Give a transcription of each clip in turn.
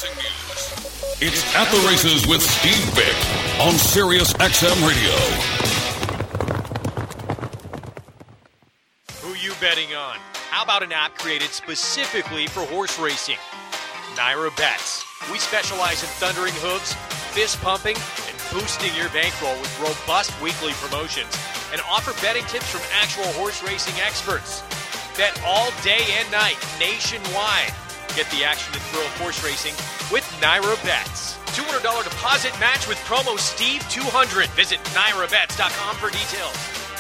Racing news. It's At the Races with Steve Bick on Sirius XM Radio. Who you betting on? How about an app created specifically for horse racing? Naira Bets. We specialize in thundering hooves, fist pumping, and boosting your bankroll with robust weekly promotions and offer betting tips from actual horse racing experts. Bet all day and night nationwide. Get the action and thrill of horse racing with Naira Bets. $200 deposit match with promo Steve200. Visit NairaBets.com for details.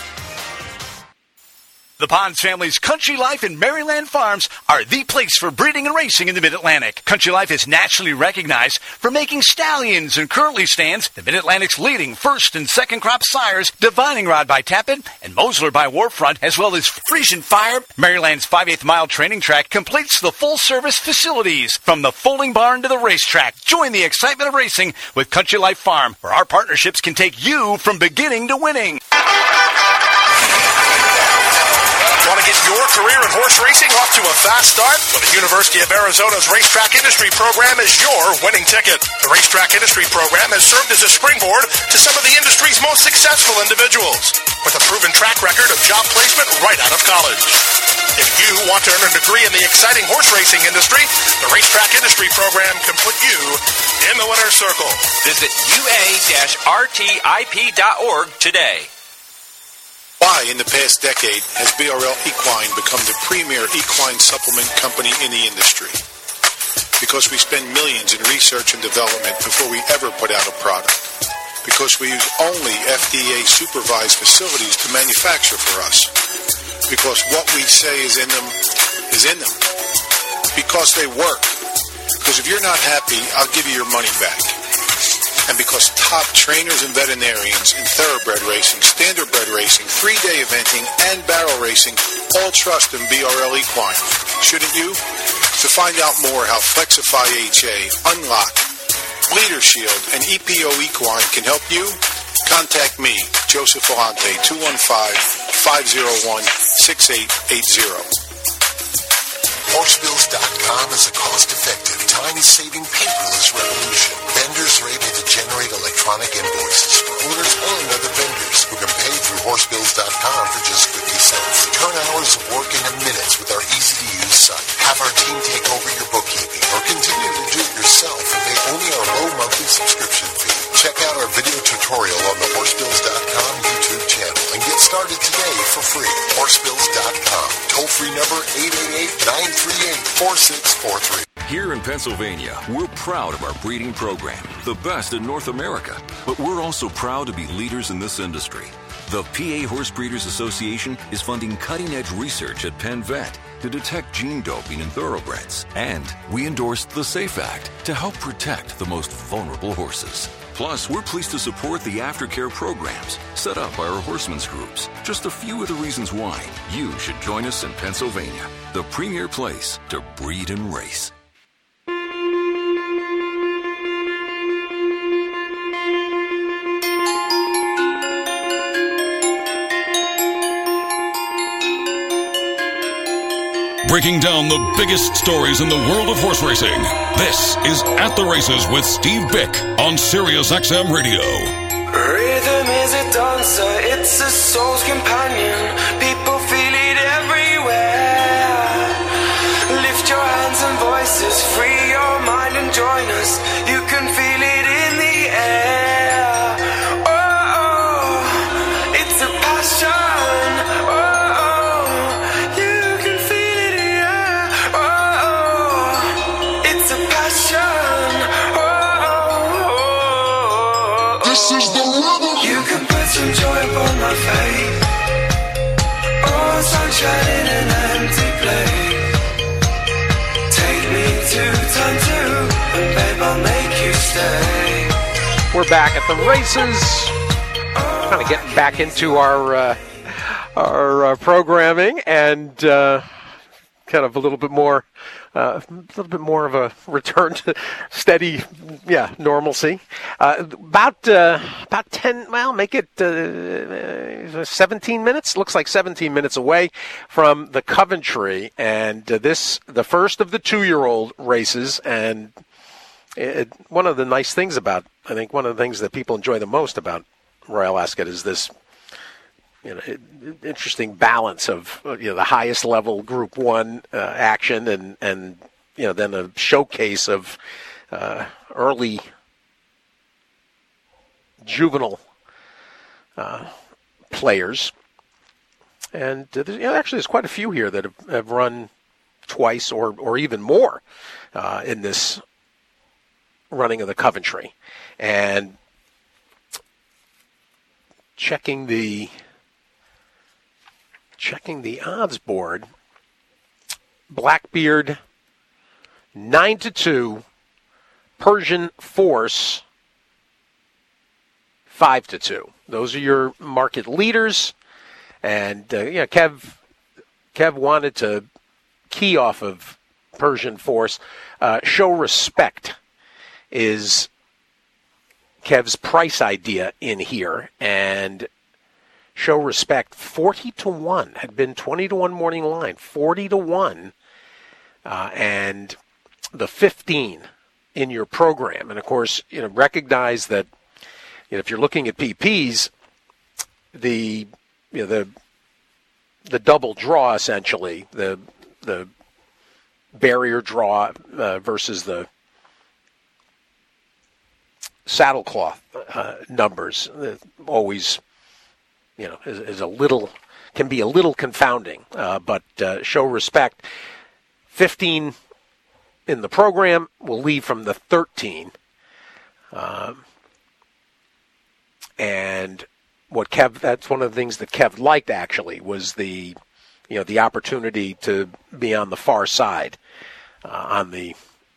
The Ponds family's Country Life and Maryland Farms are the place for breeding and racing in the Mid-Atlantic. Country Life is nationally recognized for making stallions and curly stands, the Mid-Atlantic's leading first and second crop sires, Divining Rod by Tappan and Mosler by Warfront, as well as Frisian Fire. Maryland's 5/8 mile training track completes the full-service facilities, from the folding barn to the racetrack. Join the excitement of racing with Country Life Farm, where our partnerships can take you from beginning to winning. Want to get your career in horse racing off to a fast start? Well, the University of Arizona's Racetrack Industry Program is your winning ticket. The Racetrack Industry Program has served as a springboard to some of the industry's most successful individuals, with a proven track record of job placement right out of college. If you want to earn a degree in the exciting horse racing industry, the Racetrack Industry Program can put you in the winner's circle. Visit ua-rtip.org today. Why, in the past decade, has BRL Equine become the premier equine supplement company in the industry? Because we spend millions in research and development before we ever put out a product. Because we use only FDA-supervised facilities to manufacture for us. Because what we say is in them is in them. Because they work. Because if you're not happy, I'll give you your money back. And because top trainers and veterinarians in thoroughbred racing, standardbred racing, 3-day eventing, and barrel racing all trust in BRL Equine. Shouldn't you? To find out more how Flexify HA, Unlock, Bleeder Shield, and EPO Equine can help you, contact me, Joseph Volante, 215-501-6880. Horsebills.com is a cost-effective, time-saving, paperless revolution. Vendors are able to generate electronic invoices for owners and other vendors who can pay through Horsebills.com for just 50 cents. Turn hours of work into minutes with our easy-to-use site. Have our team take over your bookkeeping, or continue to do it yourself and pay only our low monthly subscription fee. Check out our video tutorial on the Horsebills.com YouTube channel and get started today for free. Horsebills.com. Toll-free number 888-938-4643. Here in Pennsylvania, we're proud of our breeding program, the best in North America. But we're also proud to be leaders in this industry. The PA Horse Breeders Association is funding cutting-edge research at Penn Vet to detect gene doping in thoroughbreds. And we endorsed the SAFE Act to help protect the most vulnerable horses. Plus, we're pleased to support the aftercare programs set up by our horsemen's groups. Just a few of the reasons why you should join us in Pennsylvania, the premier place to breed and race. Breaking down the biggest stories in the world of horse racing. This is At the Races with Steve Bick on Sirius XM Radio. Rhythm is a dancer, it's a soul's companion. People feel it everywhere. Lift your hands and voices, free your mind and join us. You can feel it in the air. Oh, it's a passion. Oh. Some joy upon my face. Oh, sunshine in an empty place. Take me to time 2, and babe, I'll make you stay. We're back at the races. Kind of getting back into our programming and kind of a little bit more of a return to steady, normalcy. About 10, well, make it 17 minutes. Looks like 17 minutes away from the Coventry, and the first of the 2-year-old races. And one of the nice things about, I think one of the things that people enjoy the most about Royal Ascot is this, interesting balance of the highest level Group 1 action and then a showcase of early juvenile players. And actually there's quite a few here that have run twice or even more in this running of the Coventry. And checking the odds board, Blackbeard 9-2, Persian Force 5-2. Those are your market leaders. And Kev wanted to key off of Persian Force. Show Respect is Kev's price idea in here, and Show Respect 40-1 had been 20-1 morning line, 40-1, and the 15 in your program. And of course, recognize that if you're looking at PPs, the double draw essentially, the barrier draw versus the saddlecloth numbers always can be a little confounding, but Show Respect 15 in the program will leave from the 13, and that's one of the things that Kev liked actually was the opportunity to be on the far side on the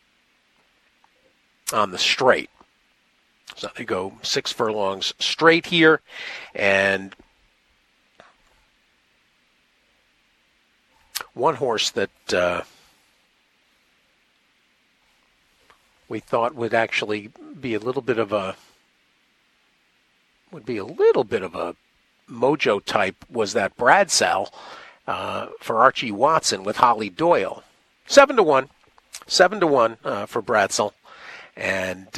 straight. So they go 6 furlongs straight here, and one horse that we thought would actually be a little bit of a mojo type was that Bradsell for Archie Watson with Holly Doyle. 7-1 for Bradsell, and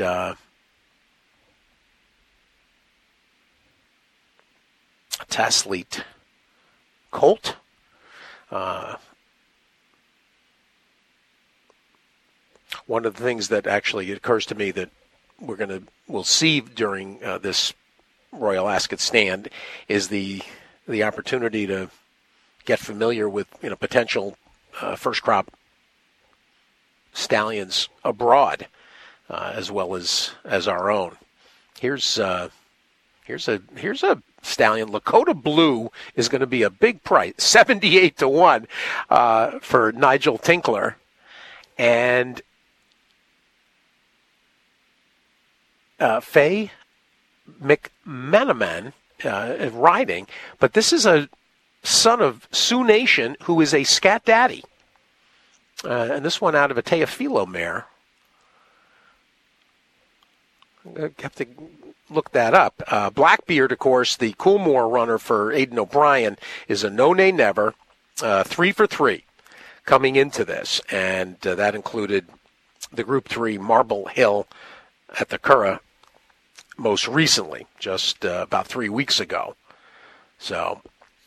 Tasleet Colt. One of the things that actually occurs to me that we'll see during this Royal Ascot stand is the opportunity to get familiar with potential first crop stallions abroad, as well as our own. Here's a stallion. Lakota Blue is going to be a big price, 78-1 for Nigel Tinkler, and Faye McManaman riding, but this is a son of Sioux Nation who is a Scat Daddy, and this one out of a Teofilo mare. I have to look that up. Blackbeard, of course, the Coolmore runner for Aidan O'Brien, is a no nay never, 3 for 3 coming into this, and that included the Group 3 Marble Hill at the Curragh most recently, just about 3 weeks ago. So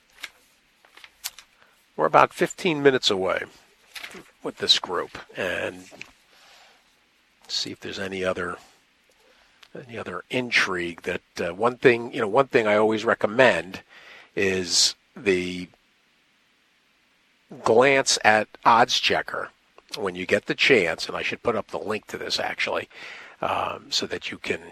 we're about 15 minutes away with this group, and see if there's any other intrigue. That one thing I always recommend is the glance at Odds Checker when you get the chance, and I should put up the link to this actually, so that you can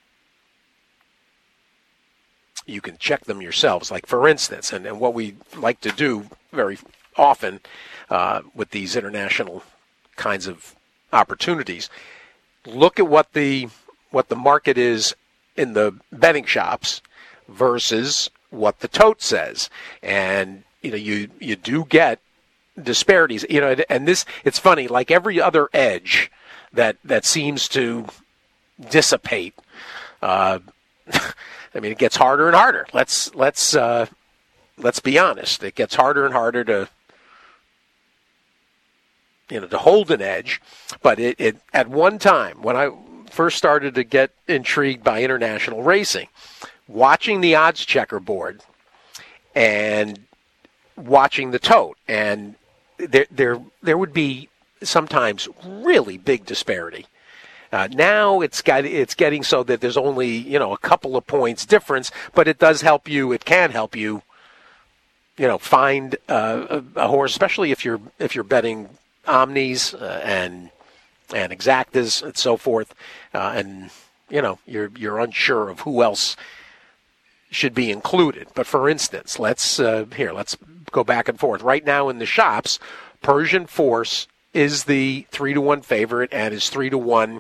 check them yourselves. Like for instance, and what we like to do very often with these international kinds of opportunities, look at what the market is in the betting shops versus what the tote says, and you do get disparities. And this, it's funny, like every other edge that seems to dissipate. I mean, it gets harder and harder. Let's be honest. It gets harder and harder to hold an edge. But it at one time when first started to get intrigued by international racing, watching the odds checkerboard and watching the tote, and there would be sometimes really big disparity. Now it's getting so that there's only a couple of points difference, but it does help you. It can help you, find a horse, especially if you're betting omnis and exactas and so forth, and you're unsure of who else should be included. But for instance, let's go back and forth. Right now in the shops, Persian Force is the 3-1 favorite and is 3-1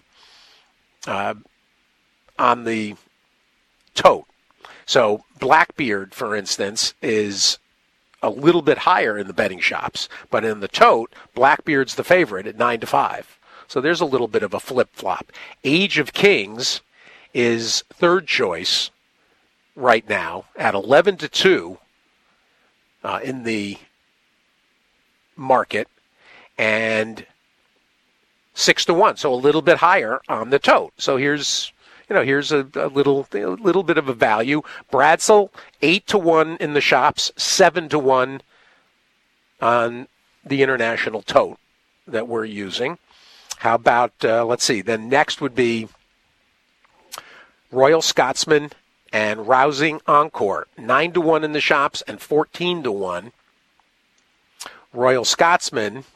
on the tote. So Blackbeard, for instance, is a little bit higher in the betting shops, but in the tote, Blackbeard's the favorite at 9-5. So there's a little bit of a flip-flop. Age of Kings is third choice right now at 11-2 in the market, and 6-1, so a little bit higher on the tote. So here's a little bit of a value. Bradsell 8-1 in the shops, 7-1 on the international tote that we're using. How about let's see? Then next would be Royal Scotsman and Rousing Encore, 9-1 in the shops and 14-1. Royal Scotsman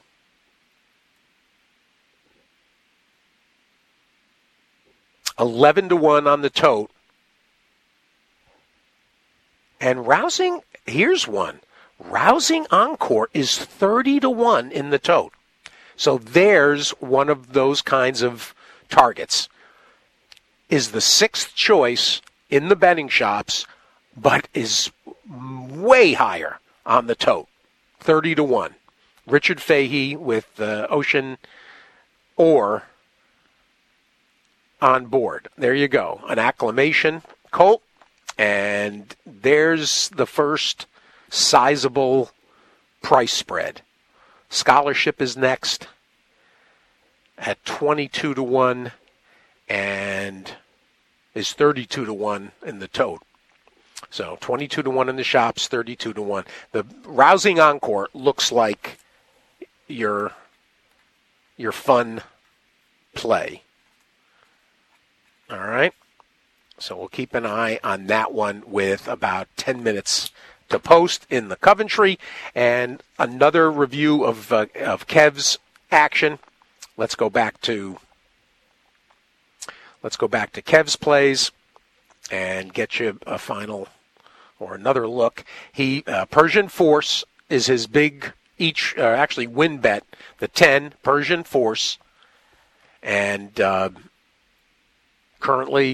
11-1 on the tote. And Rousing, here's one. Rousing Encore is 30-1 in the tote. So there's one of those kinds of targets. Is the sixth choice in the betting shops, but is way higher on the tote. 30-1. Richard Fahey with Ocean Ore on board. There you go. An acclamation colt. And there's the first sizable price spread. Scholarship is next at 22-1 and is 32-1 in the tote. So 22-1 in the shops, 32-1. The Rousing Encore looks like your fun play. All right. So we'll keep an eye on that one with about 10 minutes to post in the Coventry. And another review of Kev's action. Let's go back to Kev's plays and get you a final or another look. Persian Force is his big win bet. The 10 Persian Force, and currently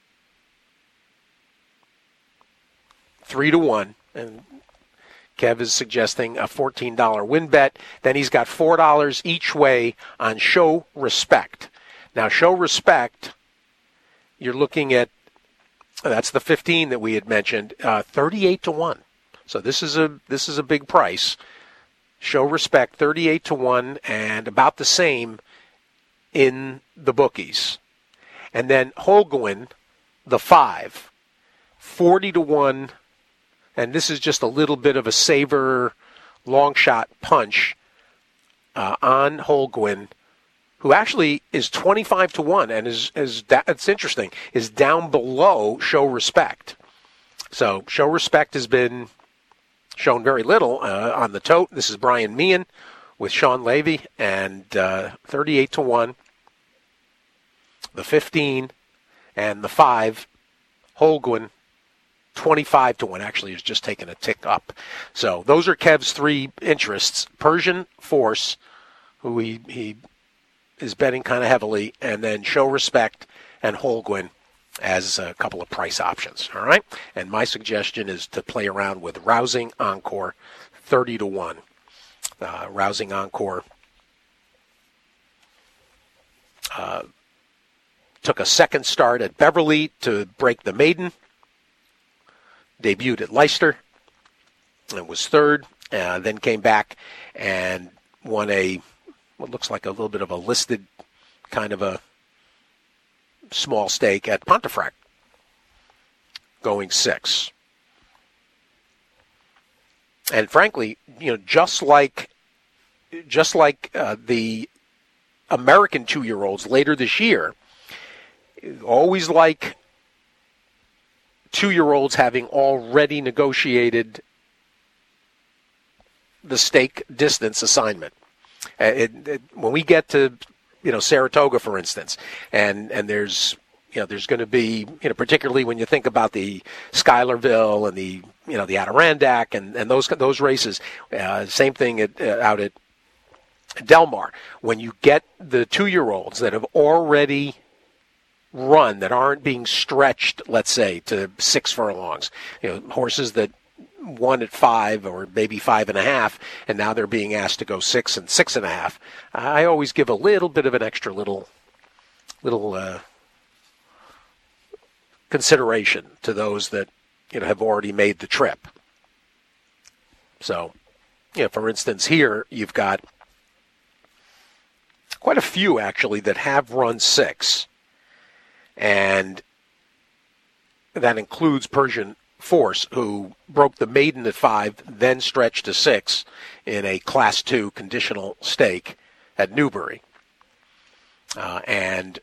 3-1, and Kev is suggesting a $14 win bet. Then he's got $4 each way on Show Respect. Now, Show Respect, you're looking at, that's the 15 that we had mentioned, 38-1. So this is a big price. Show Respect, 38-1, and about the same in the bookies. And then Holguin, the 5, 40-1. And this is just a little bit of a saver, long shot punch on Holguin, who actually is 25-1 and it's interesting, is down below Show Respect. So Show Respect has been shown very little on the tote. This is Brian Meehan with Sean Levy, and 38-1. The 15 and the 5, Holguin, 25-1, actually is just taking a tick up. So those are Kev's three interests. Persian Force, who he is betting kind of heavily, and then Show Respect and Holguin as a couple of price options. All right? And my suggestion is to play around with Rousing Encore, 30-1. Rousing Encore took a second start at Beverly to break the maiden. Debuted at Leicester and was third. Then came back and won what looks like a little bit of a listed kind of a small stake at Pontefract, going 6. And frankly, just like the American 2-year-olds later this year, always like 2-year-olds having already negotiated the stake distance assignment. When we get to, Saratoga, for instance, and there's going to be, particularly when you think about the Schuylerville and the Adirondack and those races, same thing out at Del Mar. When you get the 2-year-olds that have already run, that aren't being stretched, let's say, to 6 furlongs, horses that won at 5 or maybe 5.5, and now they're being asked to go 6 and 6.5. I always give a little bit of an extra little consideration to those that have already made the trip. So, for instance, here you've got quite a few actually that have run 6, and that includes Persian Force, who broke the maiden at 5, then stretched to 6 in a Class 2 conditional stake at Newbury. And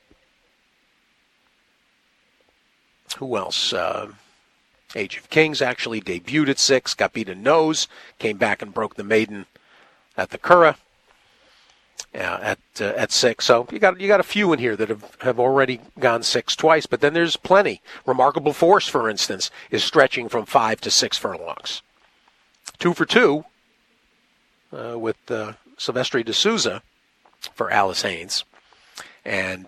who else? Age of Kings actually debuted at 6, got beat in nose, came back and broke the maiden at the Curragh at 6. So you got a few in here that have already gone 6 twice, but then there's plenty. Remarkable Force, for instance, is stretching from 5 to 6 furlongs. 2 for 2 with Silvestre de Souza for Alice Haynes, and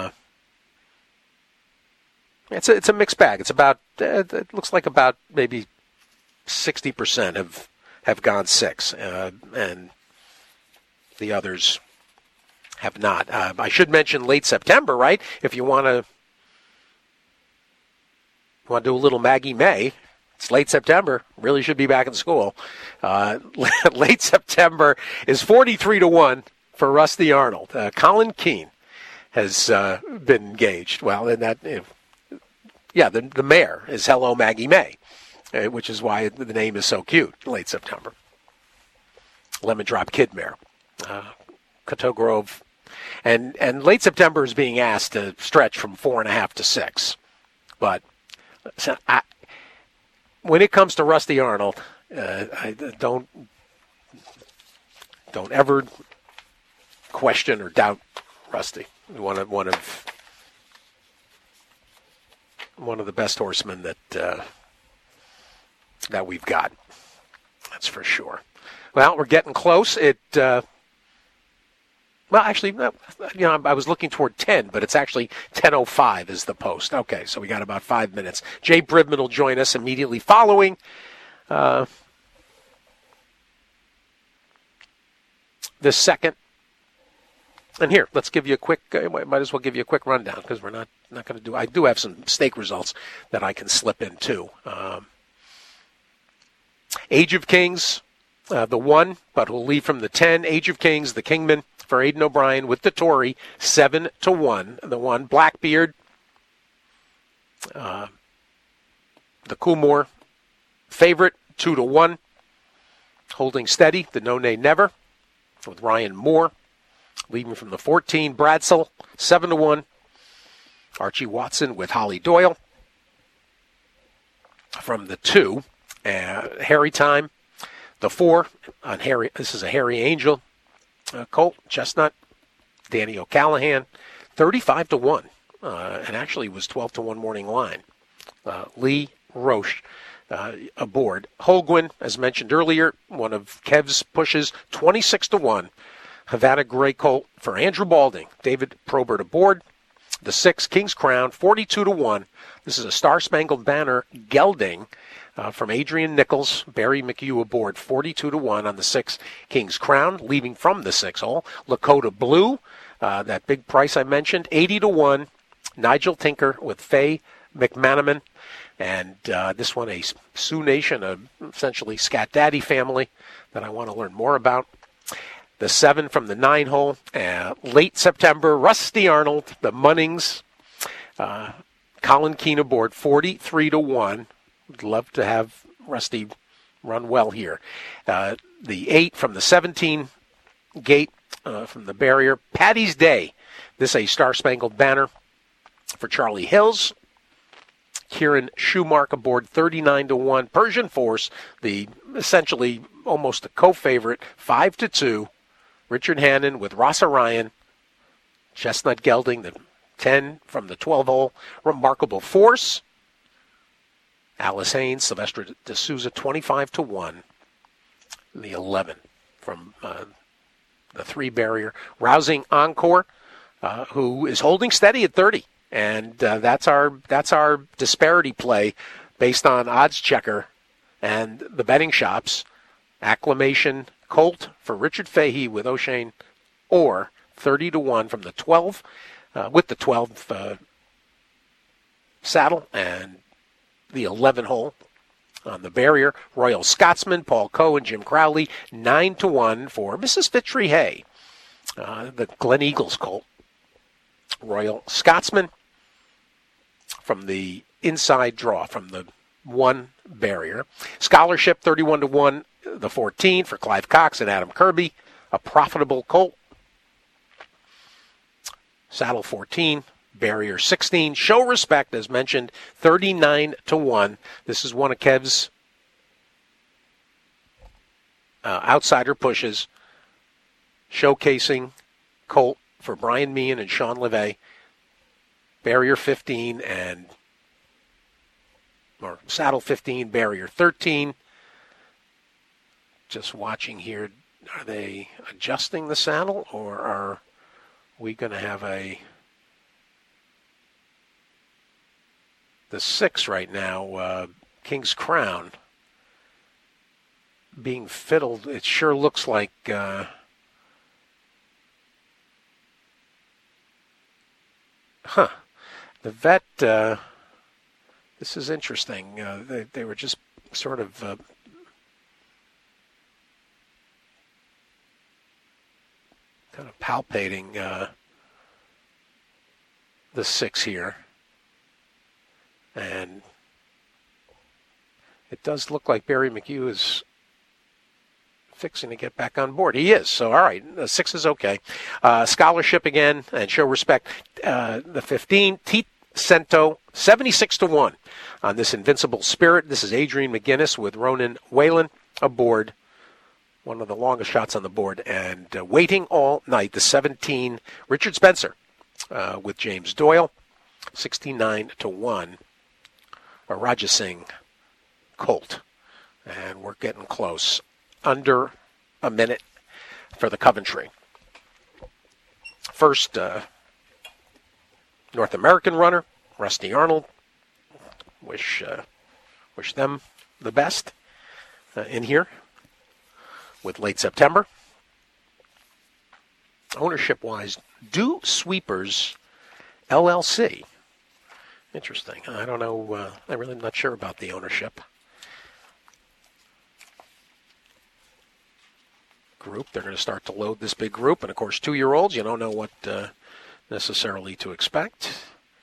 it's a mixed bag. It's about it looks like about maybe 60% have gone 6, and the others have not. I should mention late September, right? If you want to do a little Maggie May, it's late September. Really should be back in school. Late September is 43-1 for Rusty Arnold. Colin Keane has been engaged. Well, in that, the mare is Hello Maggie May, which is why the name is so cute. Late September. Lemon Drop Kid mare. Coteau Grove. And late September is being asked to stretch from 4.5 to 6. But when it comes to Rusty Arnold, I don't ever question or doubt Rusty. One of the best horsemen that we've got. That's for sure. Well, we're getting close. Well, actually, I was looking toward 10, but it's actually 10:05 is the post. Okay, so we got about 5 minutes. Jay Bribman will join us immediately following this second. And here, let's give you a quick, might as well give you a quick rundown because we're not going to do, I do have some stake results that I can slip in too. Age of Kings, the 1, but we'll leave from the 10. Age of Kings, the Kingman for Aidan O'Brien with the Tory, 7-1. The 1, Blackbeard, the Coolmore favorite, 2-1. Holding Steady, the No Nay Never with Ryan Moore. Leading from the 14, Bradsell, 7-1. Archie Watson with Holly Doyle. From the 2, Harry Time, the 4 on Harry. This is a Harry Angel colt, Chestnut. Danny O'Callahan, 35-1, and actually was 12-1 morning line. Lee Roche aboard. Holguin, as mentioned earlier, one of Kev's pushes, 26-1. Havana Gray colt for Andrew Balding. David Probert aboard. The 6, King's Crown, 42-1. This is a Star Spangled Banner gelding from Adrian Nichols. Barry McHugh aboard, 42-1 on the 6, King's Crown. Leaving from the 6 hole, Lakota Blue, that big price I mentioned, 80-1. Nigel Tinker with Faye McManaman. And this one, a Sioux Nation, essentially Scat Daddy family that I want to learn more about. The 7 from the 9 hole, late September, Rusty Arnold, the Munnings, Colin Keane aboard 43-1. Would love to have Rusty run well here. The 8 from the 17 gate from the barrier. Patty's Day. This a Star-Spangled Banner for Charlie Hills. Kieran Schumark aboard 39-1. Persian Force, the essentially almost a co-favorite, 5-2. Richard Hannon with Ross Orion. Chestnut Gelding, the 10 from the 12 hole. Remarkable Force. Alice Haynes, Sylvester D'Souza, 25-1. The 11 from the 3 barrier. Rousing Encore, who is holding steady at 30. And that's our disparity play based on Odds Checker and the betting shops. Acclamation Colt for Richard Fahey with O'Shane or 30-1 from the 12 with the 12 saddle and the 11 hole on the barrier. Royal Scotsman, Paul Coe and Jim Crowley, 9-1 for Mrs. Fitri Hay, the Glen Eagles colt. Royal Scotsman from the inside draw from the 1 barrier. Scholarship 31-1, the 14 for Clive Cox and Adam Kirby, a profitable colt. Saddle 14, barrier 16. Show Respect, as mentioned, 39-1. This is one of Kev's outsider pushes, showcasing colt for Brian Meehan and Sean LeVay. Barrier 15 or saddle 15, barrier 13. Just watching here, are they adjusting the saddle or are we going to have the 6 right now, King's Crown, being fiddled? It sure looks like the vet, this is interesting. They were just sort of kind of palpating the 6 here. And it does look like Barry McHugh is fixing to get back on board. He is. So, all right, the 6 is okay. Scholarship again and Show Respect. The 15, Teat Cento, 76-1 on this Invincible Spirit. This is Adrian McGinnis with Ronan Whalen aboard. One of the longest shots on the board. And Waiting All Night, the 17, Richard Spencer with James Doyle, 69-1. A Raja Singh colt. And we're getting close. Under a minute for the Coventry. First North American runner, Rusty Arnold. Wish them the best in here with late September. Ownership-wise, Do Sweepers LLC. Interesting. I don't know. I'm really not sure about the ownership. Group. They're going to start to load this big group. And, of course, 2-year-olds, you don't know what necessarily to expect.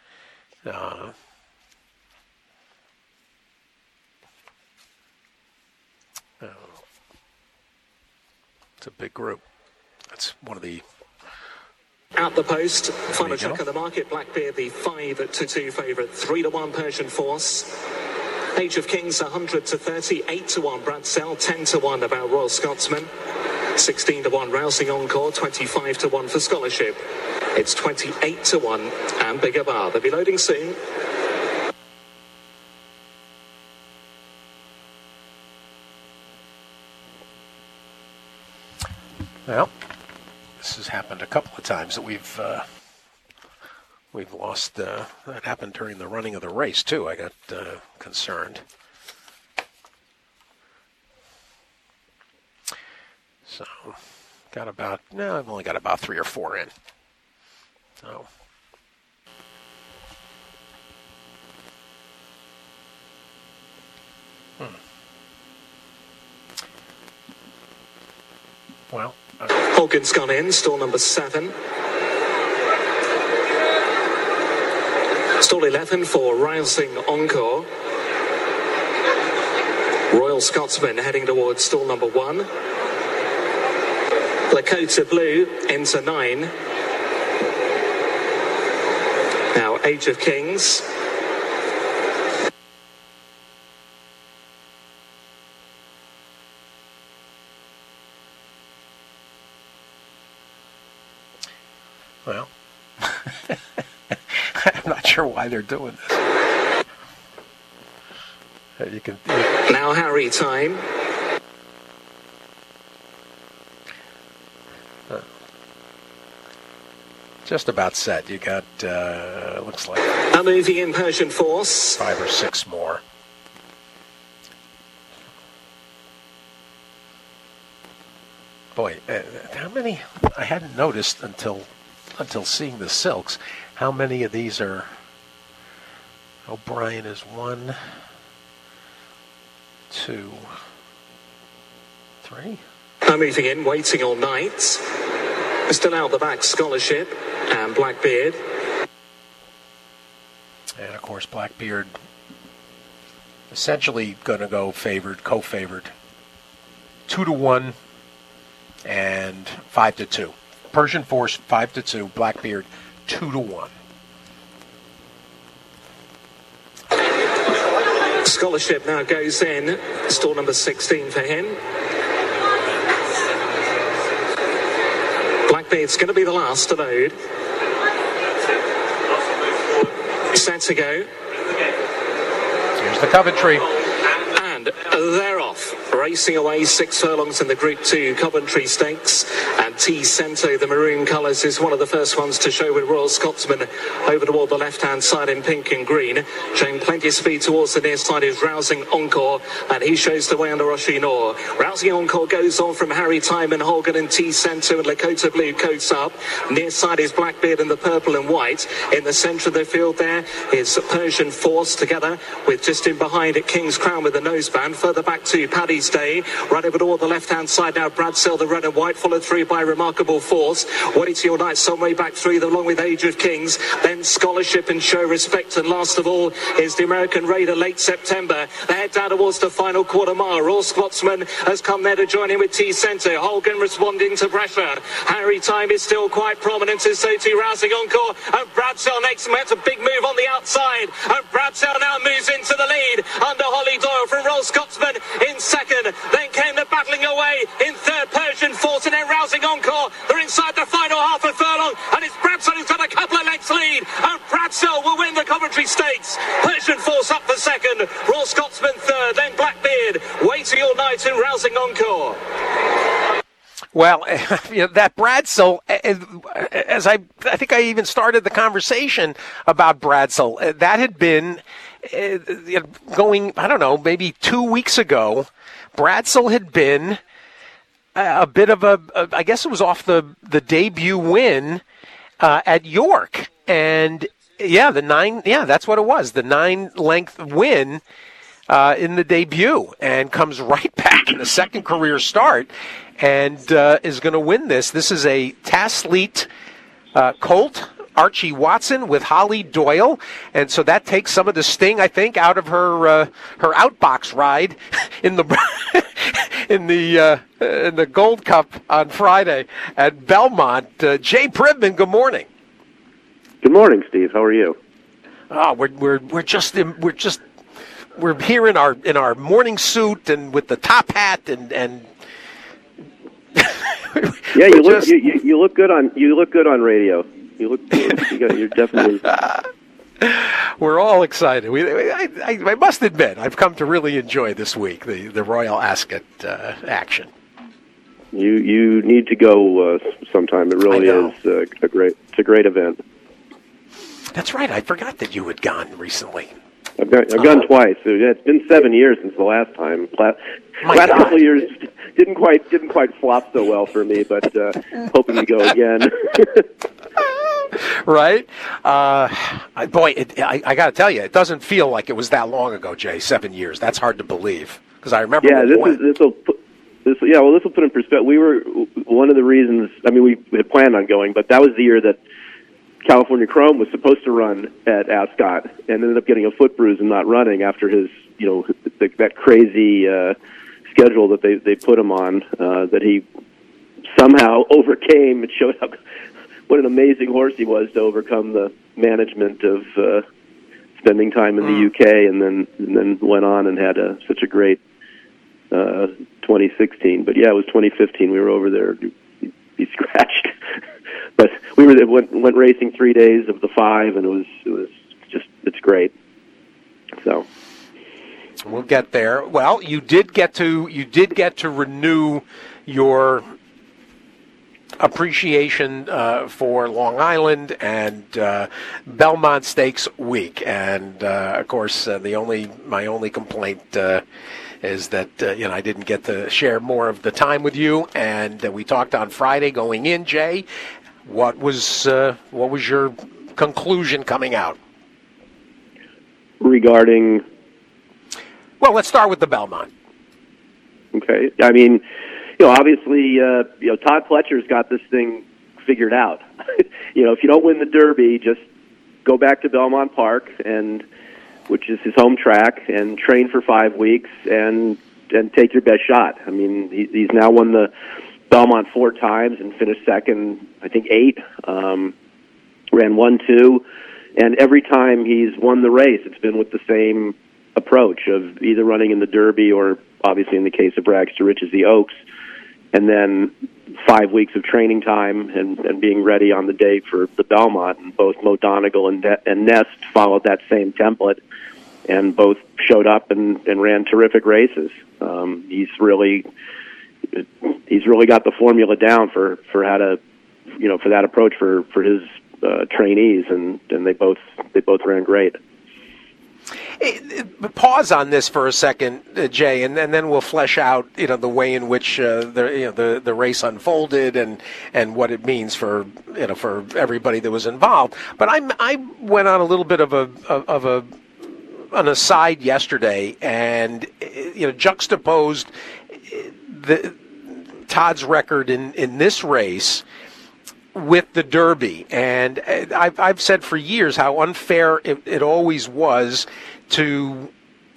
It's a big group. That's one of the... Out the post, final check of the market. Blackbeard, the 5-2 favourite, 3-1 Persian Force. Age of Kings, 100-30, 8-1 Bradsell, 10-1 about Royal Scotsman, 16-1 Rousing Encore, 25-1 for Scholarship. It's 28-1 and Bigger Bar. They'll be loading soon. Well, this has happened a couple of times that we've lost. That happened during the running of the race too. I got concerned. So, I've only got about 3 or 4 in. So. Well. Morgan's gone in, stall number 7. Stall 11 for Rousing Encore. Royal Scotsman heading towards stall number 1. Lakota Blue into 9. Now Age of Kings. Well, I'm not sure why they're doing this. You can. Now Harry time. Just about set. You got, looks like... A moving in Persian Force. 5 or 6 more. Boy, how many... I hadn't noticed until seeing the silks. How many of these are... O'Brien is 1, 2, 3. I'm moving in, waiting all night. Still out the back, Scholarship and Blackbeard. And of course, Blackbeard essentially going to go favored, co-favored, 2-1 and 5-2. Persian Force 5-2, Blackbeard 2-1. Scholarship now goes in. Stall number 16 for him. Blackbeard's going to be the last to load. Set to go. Here's the Coventry. And they're off. Racing away 6 furlongs in the Group 2 Coventry Stakes. And T Cento, the maroon colours, is one of the first ones to show with Royal Scotsman over toward the left-hand side in pink and green. Showing plenty of speed towards the near side is Rousing Encore, and he shows the way under Oshinor. Rousing Encore goes on from Harry Time and Holgan and T Cento, and Lakota Blue coats up. Near side is Blackbeard and the purple and white. In the centre of the field there is Persian Force together with just in behind it King's Crown with the noseband. Further back to Paddy's Day. Right over toward the left-hand side now Bradsell, the red and white, followed through by Remarkable Force. Waiting all night some way back through along with Age of Kings. Then Scholarship and Show Respect. And last of all is the American Raider late September. They head down towards the final quarter mile. Royal Scotsman has come there to join in with T Center. Holgan responding to pressure. Harry Time is still quite prominent as so too Rousing Encore. And Bradsell next makes a big move on the outside. And Bradsell now moves into the lead under Holly Doyle from Royal Scotsman in second. Then came the battling away in third Persian Force and then Rousing Encore. They're inside the final half a furlong and it's Bradsell who's got a couple of lengths lead. And Bradsell will win the Coventry Stakes. Persian Force up for second. Royal Scotsman third. Then Blackbeard waiting all night in Rousing Encore. Well, that Bradsell, as I think I even started the conversation about Bradsell, that had been going, I don't know, maybe 2 weeks ago. Bradsell had been a bit of I guess it was off the debut win at York. And that's what it was, the 9-length win in the debut, and comes right back in the second career start and is going to win this. This is a Tasleet colt, Archie Watson with Holly Doyle, and so that takes some of the sting, I think, out of her outbox ride in the in the Gold Cup on Friday at Belmont. Jay Pribman, good morning. Good morning, Steve. How are you? Oh, we're here in our morning suit and with the top hat and yeah, you look good on radio. You're definitely. We're all excited. I must admit, I've come to really enjoy this week, the Royal Ascot action. You need to go sometime. It really is a great event. That's right. I forgot that you had gone recently. I've gone twice. It's been 7 years since the last time. Last couple of years didn't quite flop so well for me, but hoping to go again. Right? Boy, I got to tell you, it doesn't feel like it was that long ago, Jay. 7 years. That's hard to believe because I remember. Yeah, this will put in perspective. We were one of the reasons. I mean, we had planned on going, but that was the year that California Chrome was supposed to run at Ascot and ended up getting a foot bruise and not running after his, that crazy schedule that they put him on, that he somehow overcame. It showed up what an amazing horse he was to overcome the management of spending time in the UK, and then went on and had such a great 2016. But yeah, it was 2015. We were over there. He scratched, but we were there, went racing 3 days of the 5, and it was just, it's great. So we'll get there. Well, you did get to renew your appreciation for Long Island and Belmont Stakes week, and of course, my only complaint is that I didn't get to share more of the time with you. And we talked on Friday going in. Jay, what was your conclusion coming out regarding? Well, let's start with the Belmont. Okay, I mean, obviously, Todd Pletcher's got this thing figured out. If you don't win the Derby, just go back to Belmont Park, which is his home track, and train for 5 weeks and take your best shot. I mean, he's now won the Belmont 4 times and finished second, I think 8. Ran 1-2, and every time he's won the race, it's been with the same approach of either running in the Derby or, obviously in the case of Rags to Riches, the Oaks, and then 5 weeks of training time and being ready on the day for the Belmont. And both Mo Donegal and Nest followed that same template, and both showed up and ran terrific races. He's really got the formula down for how to, for that approach for his trainees, and they both ran great. Pause on this for a second, Jay, and then we'll flesh out, the way in which the race unfolded and what it means for everybody that was involved. But I went on a little bit of an aside yesterday, and juxtaposed Todd's record in this race with the Derby, and I've said for years how unfair it always was to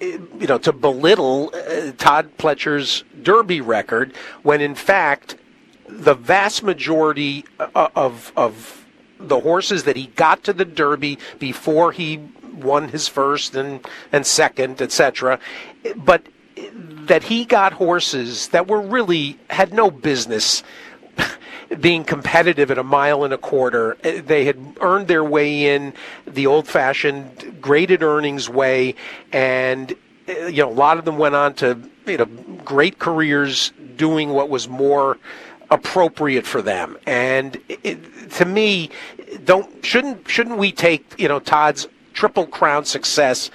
belittle Todd Pletcher's Derby record, when in fact the vast majority of the horses that he got to the Derby before he won his first and second, etc., but that he got horses that were really had no business being competitive at 1.25 miles. They had earned their way in the old-fashioned graded earnings way, and a lot of them went on to great careers doing what was more appropriate for them. And to me, shouldn't we take Todd's Triple Crown success,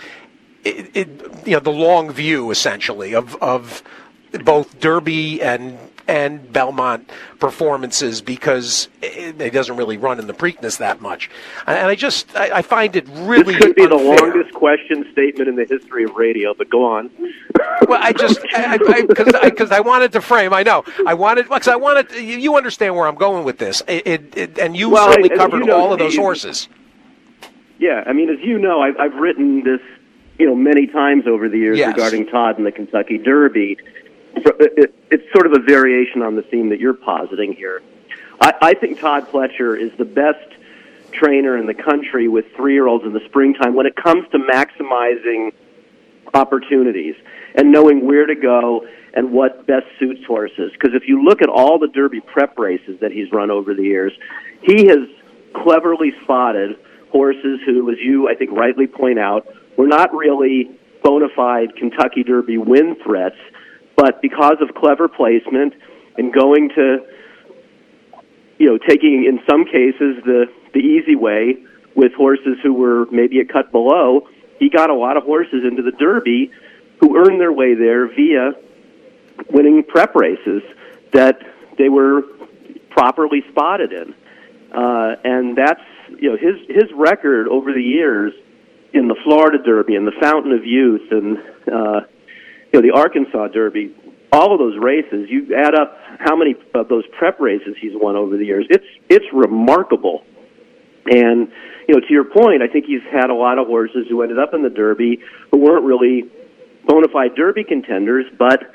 the long view essentially of both Derby and Belmont performances, because it doesn't really run in the Preakness that much, and I find it really this could be unfair. The longest question statement in the history of radio, but go on. Well, because I wanted to frame. Because you understand where I'm going with this. And you certainly covered all of those horses. Yeah, I mean, as you know, I've written this, many times over the years regarding Todd and the Kentucky Derby. It's sort of a variation on the theme that you're positing here. I think Todd Pletcher is the best trainer in the country with 3-year-olds in the springtime when it comes to maximizing opportunities and knowing where to go and what best suits horses. Because if you look at all the Derby prep races that he's run over the years, he has cleverly spotted horses who, as you, I think, rightly point out, were not really bona fide Kentucky Derby win threats, but because of clever placement and going to, taking in some cases the easy way with horses who were maybe a cut below, he got a lot of horses into the Derby who earned their way there via winning prep races that they were properly spotted in. And that's, his record over the years in the Florida Derby and the Fountain of Youth and, the Arkansas Derby, all of those races, you add up how many of those prep races he's won over the years. It's remarkable And, to your point, I think he's had a lot of horses who ended up in the Derby who weren't really bona fide Derby contenders, but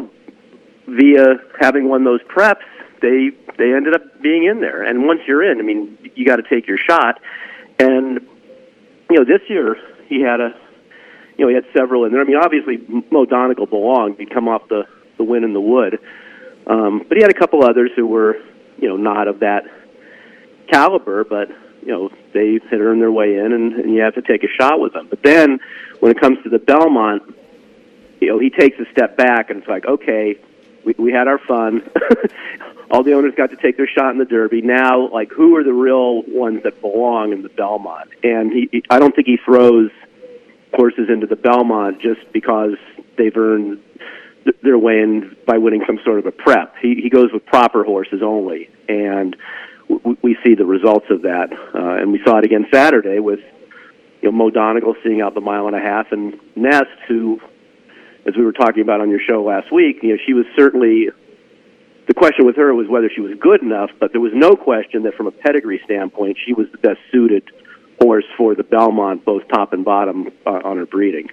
via having won those preps, they ended up being in there. And once you're in, I mean, you got to take your shot. And this year he had he had several in there. I mean, obviously Mo Donegal belonged; he'd come off the win in the Wood, but he had a couple others who were not of that caliber, but they had earned their way in, and you have to take a shot with them. But then when it comes to the Belmont, he takes a step back, and it's like, okay, we had our fun. All the owners got to take their shot in the Derby. Now, like, who are the real ones that belong in the Belmont? And I don't think he throws horses into the Belmont just because they've earned their way in by winning some sort of a prep. He goes with proper horses only, and we see the results of that. And we saw it again Saturday with Mo Donegal seeing out the 1.5 miles, and Nest, who, as we were talking about on your show last week, she was certainly, the question with her was whether she was good enough, but there was no question that from a pedigree standpoint, she was the best suited horse for the Belmont, both top and bottom, on her breeding.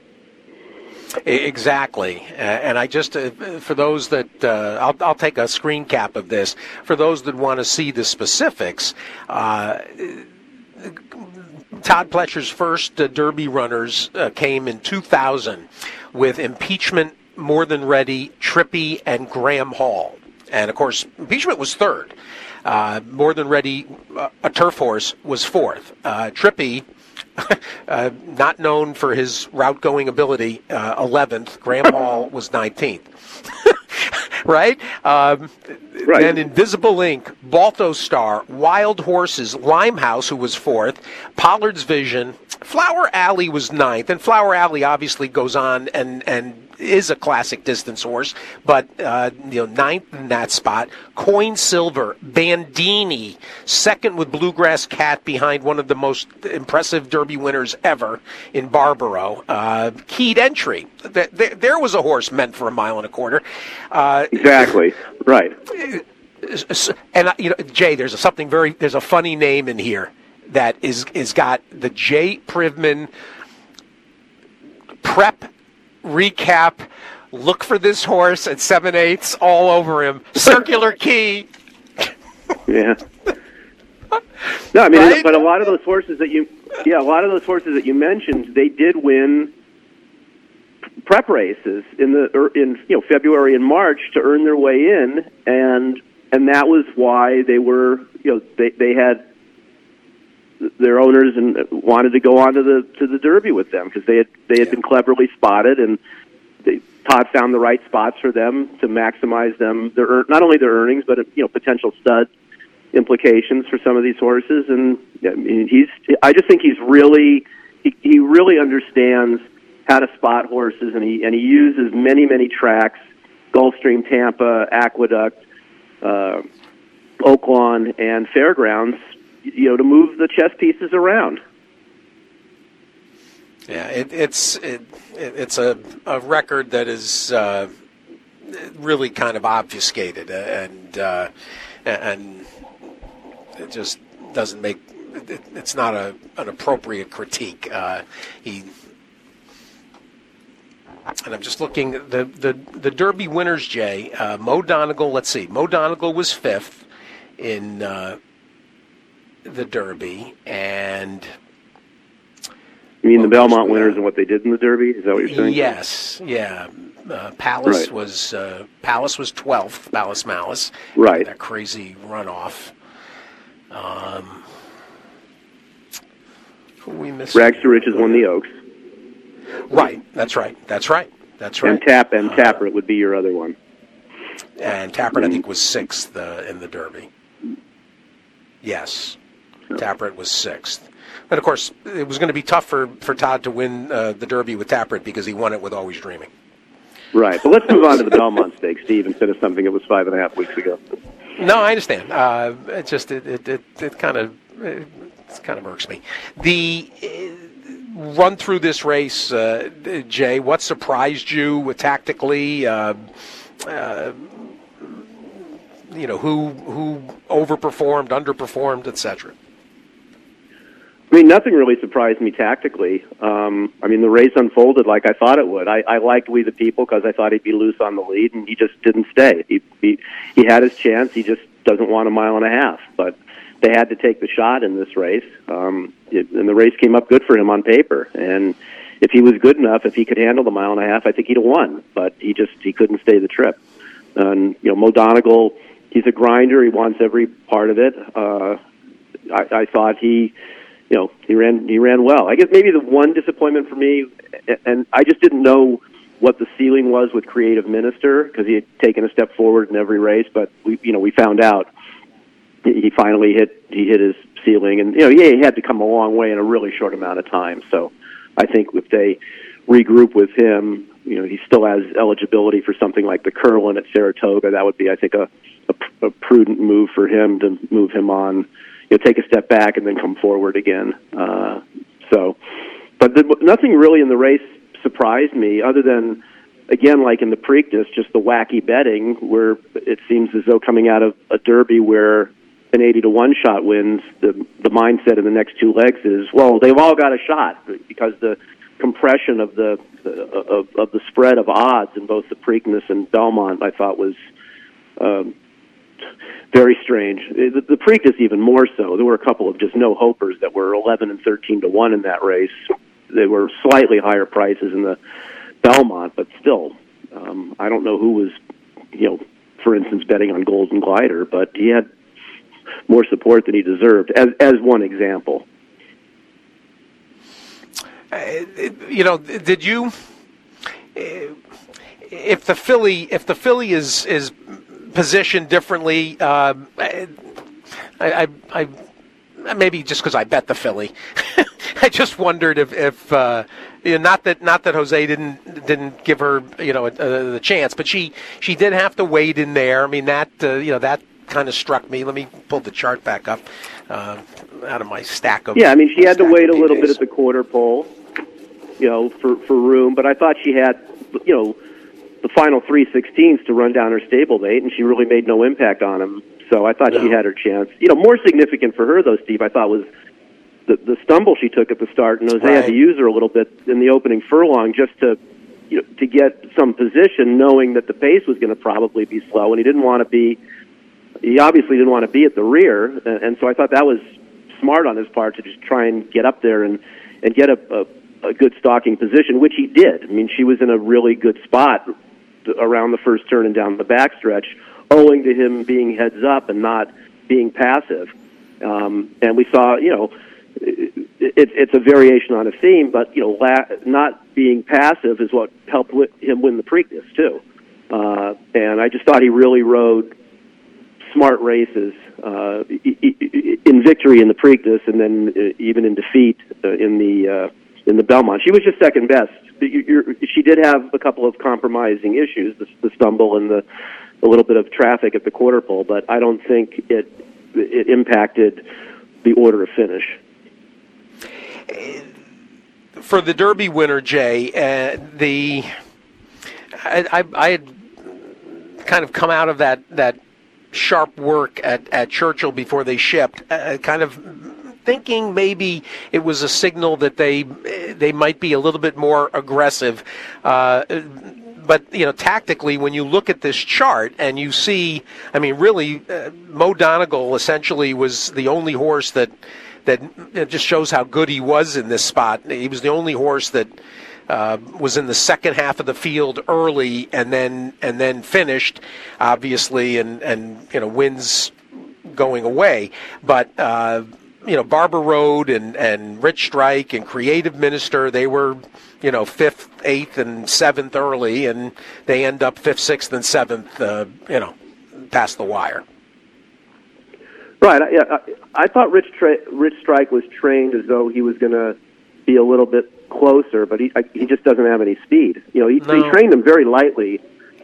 Exactly. And I just, for those that, I'll take a screen cap of this, for those that want to see the specifics, Todd Pletcher's first Derby runners came in 2000 with Impeachment, More Than Ready, Trippy, and Graham Hall. And, of course, Impeachment was third. More Than Ready, a turf horse, was fourth. Trippy, not known for his route-going ability, 11th. Graham Hall was 19th. Right? Right. Then Invisible Ink, Balto Star, Wild Horses, Limehouse, who was fourth, Pollard's Vision, Flower Alley was ninth, and Flower Alley obviously goes on and is a classic distance horse, but ninth in that spot. Coin Silver, Bandini, second with Bluegrass Cat behind one of the most impressive Derby winners ever in Barbaro. Keyed Entry, there was a horse meant for 1.25 miles. Exactly, right. And Jay, there's a funny name in here that is got the Jay Privman prep recap. Look for this horse at 7/8 all over him. Circular Key. Yeah. No, I mean, right? But a lot of those horses that you mentioned, they did win prep races in February and March to earn their way in, and that was why they were they had their owners and wanted to go on to the Derby with them because they had been cleverly spotted, and Todd found the right spots for them to maximize them not only their earnings but potential stud implications for some of these horses. And I mean, I just think he really understands how to spot horses, and he uses many tracks, Gulfstream, Tampa, Aqueduct, Oaklawn, and Fairgrounds, to move the chess pieces around. Yeah, it's a record that is really kind of obfuscated, and it just doesn't make it's not an appropriate critique. And I'm just looking the Derby winners, Jay. Mo Donegal. Let's see. Mo Donegal was fifth in the Derby, and you mean the Belmont winners and what they did in the Derby? Is that what you're saying? Yes. Yeah. Palace right. was 12th. Palace Malice. Right. That crazy runoff. Who we missed? Rags to Riches won the Oaks. Right. That's right. And Tappert would be your other one. And Tappert, I think, was sixth in the Derby. Yes. Tappert was sixth. And, of course, it was going to be tough for Todd to win the Derby with Tappert because he won it with Always Dreaming. Right. But let's move on to the Belmont Stakes, Steve, instead of something that was 5.5 weeks ago. No, I understand. It kind of irks me. The run through this race, Jay, what surprised you tactically? Who overperformed, underperformed, etc. I mean, nothing really surprised me tactically. I mean, the race unfolded like I thought it would. I liked We the People because I thought he'd be loose on the lead, and he just didn't stay. He had his chance. He just doesn't want a mile and a half. But they had to take the shot in this race, and the race came up good for him on paper. And if he was good enough, if he could handle the mile and a half, I think he'd have won. But he couldn't stay the trip. And Mo Donegal, he's a grinder. He wants every part of it. I thought he ran well. I guess maybe the one disappointment for me, and I just didn't know what the ceiling was with Creative Minister because he had taken a step forward in every race, but we found out he finally hit his ceiling, and he had to come a long way in a really short amount of time. So I think if they regroup with him, he still has eligibility for something like the Curlin at Saratoga. That would be, I think, a prudent move for him to move him on. Take a step back and then come forward again. But nothing really in the race surprised me, other than, again, like in the Preakness, just the wacky betting, where it seems as though coming out of a Derby where an 80-1 shot wins, the mindset in the next two legs is, well, they've all got a shot, because the compression of the spread of odds in both the Preakness and Belmont, I thought was very strange. The Preakness even more so. There were a couple of just no-hopers that were 11 and 13-1 in that race. They were slightly higher prices in the Belmont, but still, I don't know who was, for instance, betting on Golden Glider, but he had more support than he deserved, as one example. Did you? If the filly is positioned differently, I maybe just because I bet the filly, I just wondered if not that Jose didn't give her the chance, but she did have to wade in there. I mean that that kind of struck me. Let me pull the chart back up out of my stack of. Yeah, I mean she had to wait a little bit at the quarter pole, for room, but I thought she had the final 3/16 to run down her stablemate, and she really made no impact on him. So I thought she had her chance. More significant for her, though, Steve, I thought was the stumble she took at the start, and Jose had to use her a little bit in the opening furlong just to get some position, knowing that the pace was going to probably be slow, and he obviously didn't want to be at the rear, and so I thought that was smart on his part to just try and get up there and get a good stalking position, which he did. I mean, she was in a really good spot around the first turn and down the backstretch, owing to him being heads up and not being passive. And we saw, it's a variation on a theme, but not being passive is what helped him win the Preakness too. And I just thought he really rode smart races in victory in the Preakness, and then even in defeat in the Belmont. She was just second best. She did have a couple of compromising issues, the stumble and a little bit of traffic at the quarter pole, but I don't think it impacted the order of finish. For the Derby winner, Jay, I had kind of come out of that sharp work at Churchill before they shipped, kind of thinking maybe it was a signal that they might be a little bit more aggressive. But, tactically, when you look at this chart and you see, I mean, really, Mo Donegal essentially was the only horse that just shows how good he was in this spot. He was the only horse that was in the second half of the field early and then finished, obviously, and wins going away. But Barber Road and Rich Strike and Creative Minister, they were, 5th, 8th, and 7th early, and they end up 5th, 6th, and 7th, past the wire. Right. I thought Rich Strike was trained as though he was going to be a little bit closer, but he just doesn't have any speed. He trained him very lightly.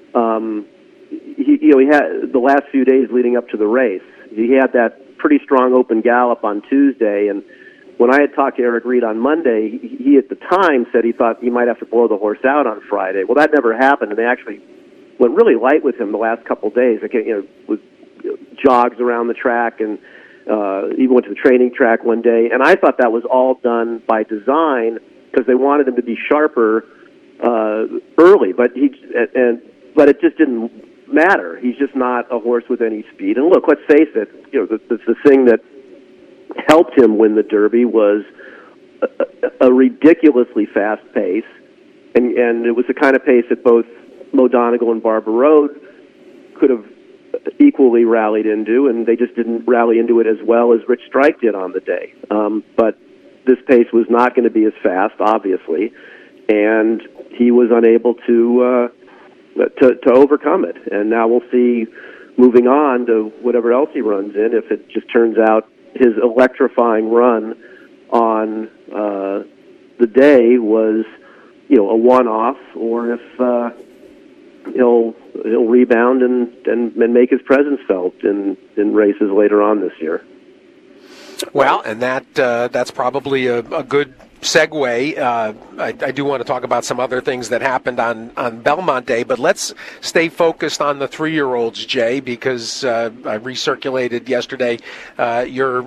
He had the last few days leading up to the race. He had that pretty strong open gallop on Tuesday, and when I had talked to Eric Reed on Monday, he at the time said he thought he might have to blow the horse out on Friday. Well, that never happened, and they actually went really light with him the last couple of days. With jogs around the track, and Even went to the training track one day, and I thought that was all done by design because they wanted him to be sharper early. But it just didn't matter. He's just not a horse with any speed. And look, let's face it. The thing that helped him win the Derby was a ridiculously fast pace, and it was the kind of pace that both Mo Donegal and Barber Road could have equally rallied into, and they just didn't rally into it as well as Rich Strike did on the day. But this pace was not going to be as fast, obviously, and he was unable to overcome it. And now we'll see, moving on to whatever else he runs in, if it just turns out his electrifying run on the day was, a one-off, or if he'll rebound and make his presence felt in races later on this year. Well, and that's probably a good segue. I do want to talk about some other things that happened on Belmont Day, but let's stay focused on the 3-year-olds, Jay, because I recirculated yesterday your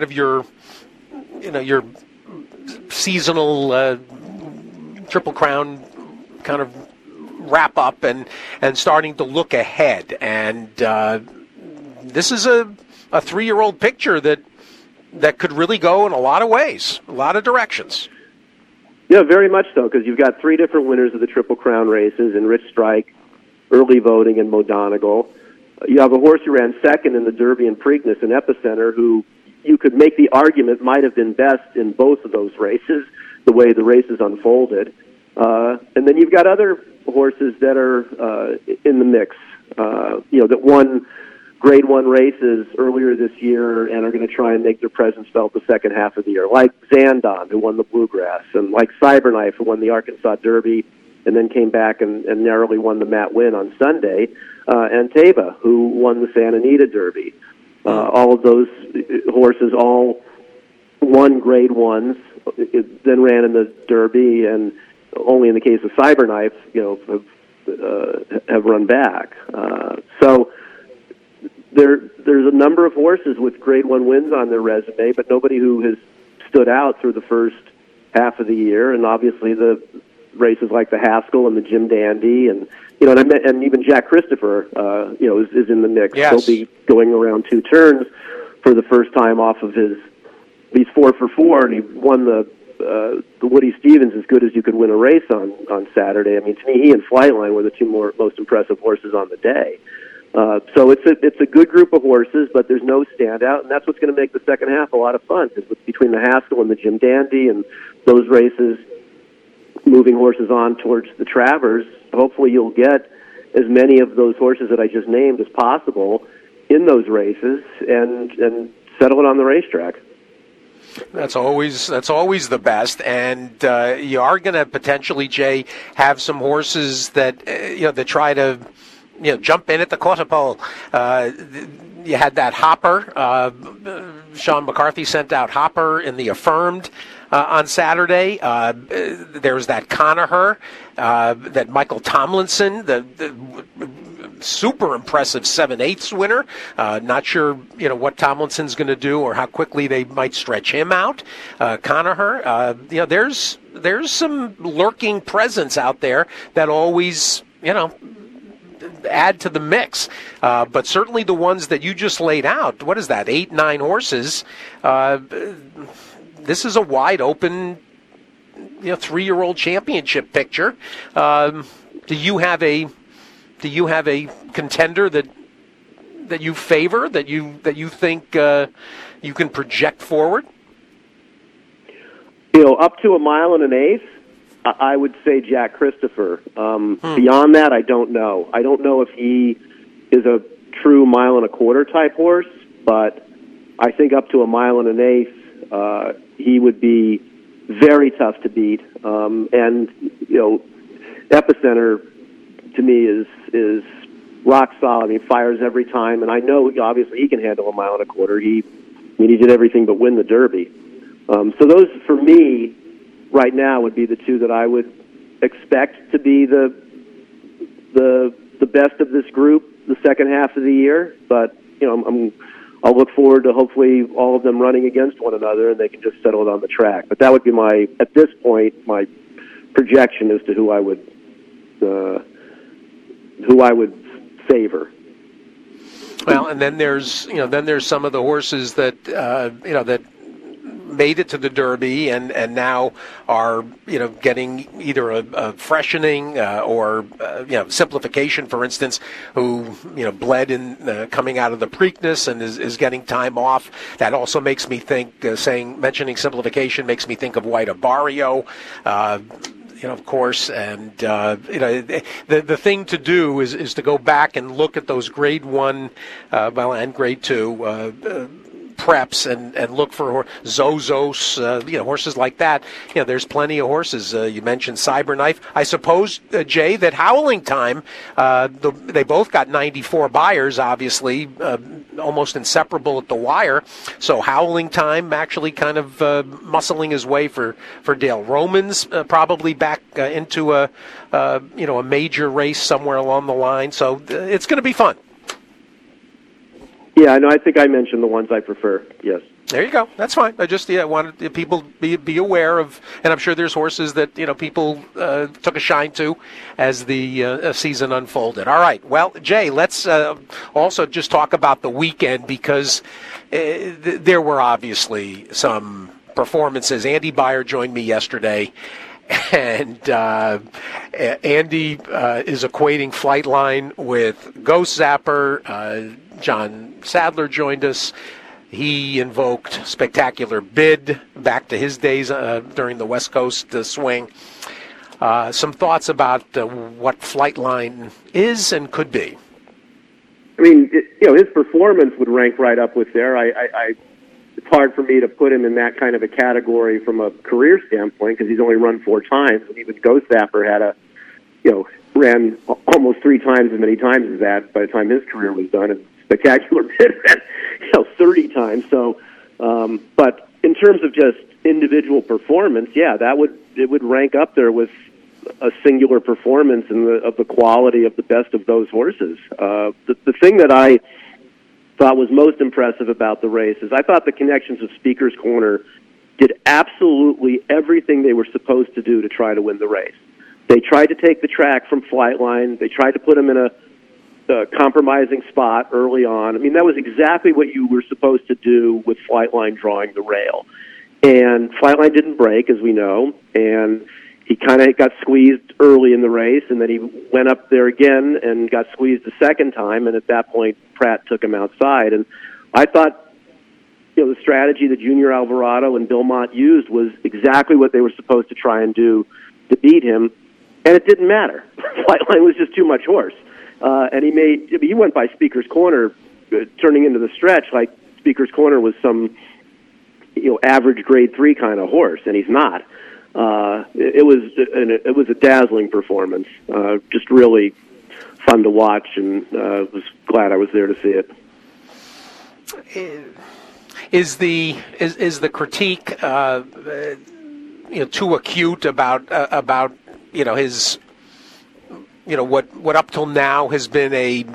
seasonal Triple Crown kind of wrap up and starting to look ahead. And this is a 3-year-old picture that could really go in a lot of ways, a lot of directions. Yeah, very much so, because you've got 3 different winners of the Triple Crown races in Rich Strike, Early Voting, and Mo Donegal. You have a horse who ran second in the Derby and Preakness in Epicenter, who you could make the argument might have been best in both of those races, the way the races unfolded. And then you've got other horses that are in the mix, that won Grade 1 races earlier this year and are going to try and make their presence felt the second half of the year, like Zandon, who won the Bluegrass, and like Cyberknife, who won the Arkansas Derby and then came back and narrowly won the Matt Winn on Sunday, and Taba, who won the Santa Anita Derby. All of those horses all won Grade 1s, then ran in the Derby, and only in the case of Cyberknife, have run back. So there's a number of horses with Grade 1 wins on their resume, but nobody who has stood out through the first half of the year. And obviously the races like the Haskell and the Jim Dandy, and and even Jack Christopher, is in the mix. Yes. He'll be going around 2 turns for the first time off of he's 4 for 4, and he won the Woody Stevens as good as you could win a race on Saturday. I mean, to me, he and Flightline were the 2 most impressive horses on the day. So it's a good group of horses, but there's no standout, and that's what's going to make the second half a lot of fun. Because between the Haskell and the Jim Dandy and those races, moving horses on towards the Travers, hopefully you'll get as many of those horses that I just named as possible in those races and settle it on the racetrack. That's always the best, and you are going to potentially, Jay, have some horses that that try to jump in at the quarter pole. You had that Hopper. Sean McCarthy sent out Hopper in the Affirmed on Saturday. There's that Conaher, that Michael Tomlinson, the super impressive 7/8 winner. Not sure, what Tomlinson's going to do or how quickly they might stretch him out. Conaher, there's some lurking presence out there that always, add to the mix. But certainly the ones that you just laid out, what is that, 8-9 horses? This is a wide open, 3-year-old championship picture. Do you have a contender that you favor, that you think you can project forward? Up to 1 1/8, I would say Jack Christopher. Beyond that, I don't know. I don't know if he is a true 1 1/4 type horse, but I think up to 1 1/8, he would be very tough to beat. And Epicenter to me is rock solid. He fires every time, and I know obviously he can handle 1 1/4. He did everything but win the Derby. So those for me right now would be the 2 that I would expect to be the best of this group the second half of the year. But I'm I'll look forward to hopefully all of them running against one another, and they can just settle it on the track. But that would be at this point, my projection as to who I would favor. Well, and then there's some of the horses that that made it to the Derby and now are getting either a freshening or simplification, for instance, who bled in coming out of the Preakness and is getting time off. That also makes me think mentioning simplification makes me think of White Abarrio. Of course, and the thing to do is to go back and look at those Grade 1 and Grade 2 preps and look for Zozos, horses like that. There's plenty of horses. You mentioned Cyberknife. I suppose, Jay, that Howling Time, they both got 94 buyers, obviously, almost inseparable at the wire. So Howling Time actually kind of muscling his way for Dale Romans, probably back into a major race somewhere along the line. So it's going to be fun. Yeah, I think I mentioned the ones I prefer, yes. There you go. That's fine. I just wanted people be aware of, and I'm sure there's horses that people took a shine to as the season unfolded. All right. Well, Jay, let's also just talk about the weekend because there were obviously some performances. Andy Beyer joined me yesterday. And Andy is equating Flightline with Ghost Zapper. John Sadler joined us. He invoked Spectacular Bid back to his days during the West Coast swing. Some thoughts about what Flightline is and could be. I mean, his performance would rank right up with there. It's hard for me to put him in that kind of a category from a career standpoint because he's only run 4 times, and even Ghost Zapper had ran almost 3 times as many times as that by the time his career was done, and Spectacular Bid ran 30 times. So, but in terms of just individual performance, yeah, it would rank up there with a singular performance of the quality of the best of those horses. The thing that I thought was most impressive about the race is I thought the connections of Speaker's Corner did absolutely everything they were supposed to do to try to win the race. They tried to take the track from Flightline. They tried to put him in a compromising spot early on. I mean, that was exactly what you were supposed to do with Flightline drawing the rail. And Flightline didn't break, as we know, and he kind of got squeezed early in the race, and then he went up there again and got squeezed the second time, and at that point, Pratt took him outside. And I thought, the strategy that Junior Alvarado and Bill Mott used was exactly what they were supposed to try and do to beat him, and it didn't matter. Flightline was just too much horse. And he went by Speaker's Corner, turning into the stretch like Speaker's Corner was some, average Grade 3 kind of horse, and he's not. It was a dazzling performance, just really fun to watch, and was glad I was there to see it. Is the critique too acute about his what up till now has been a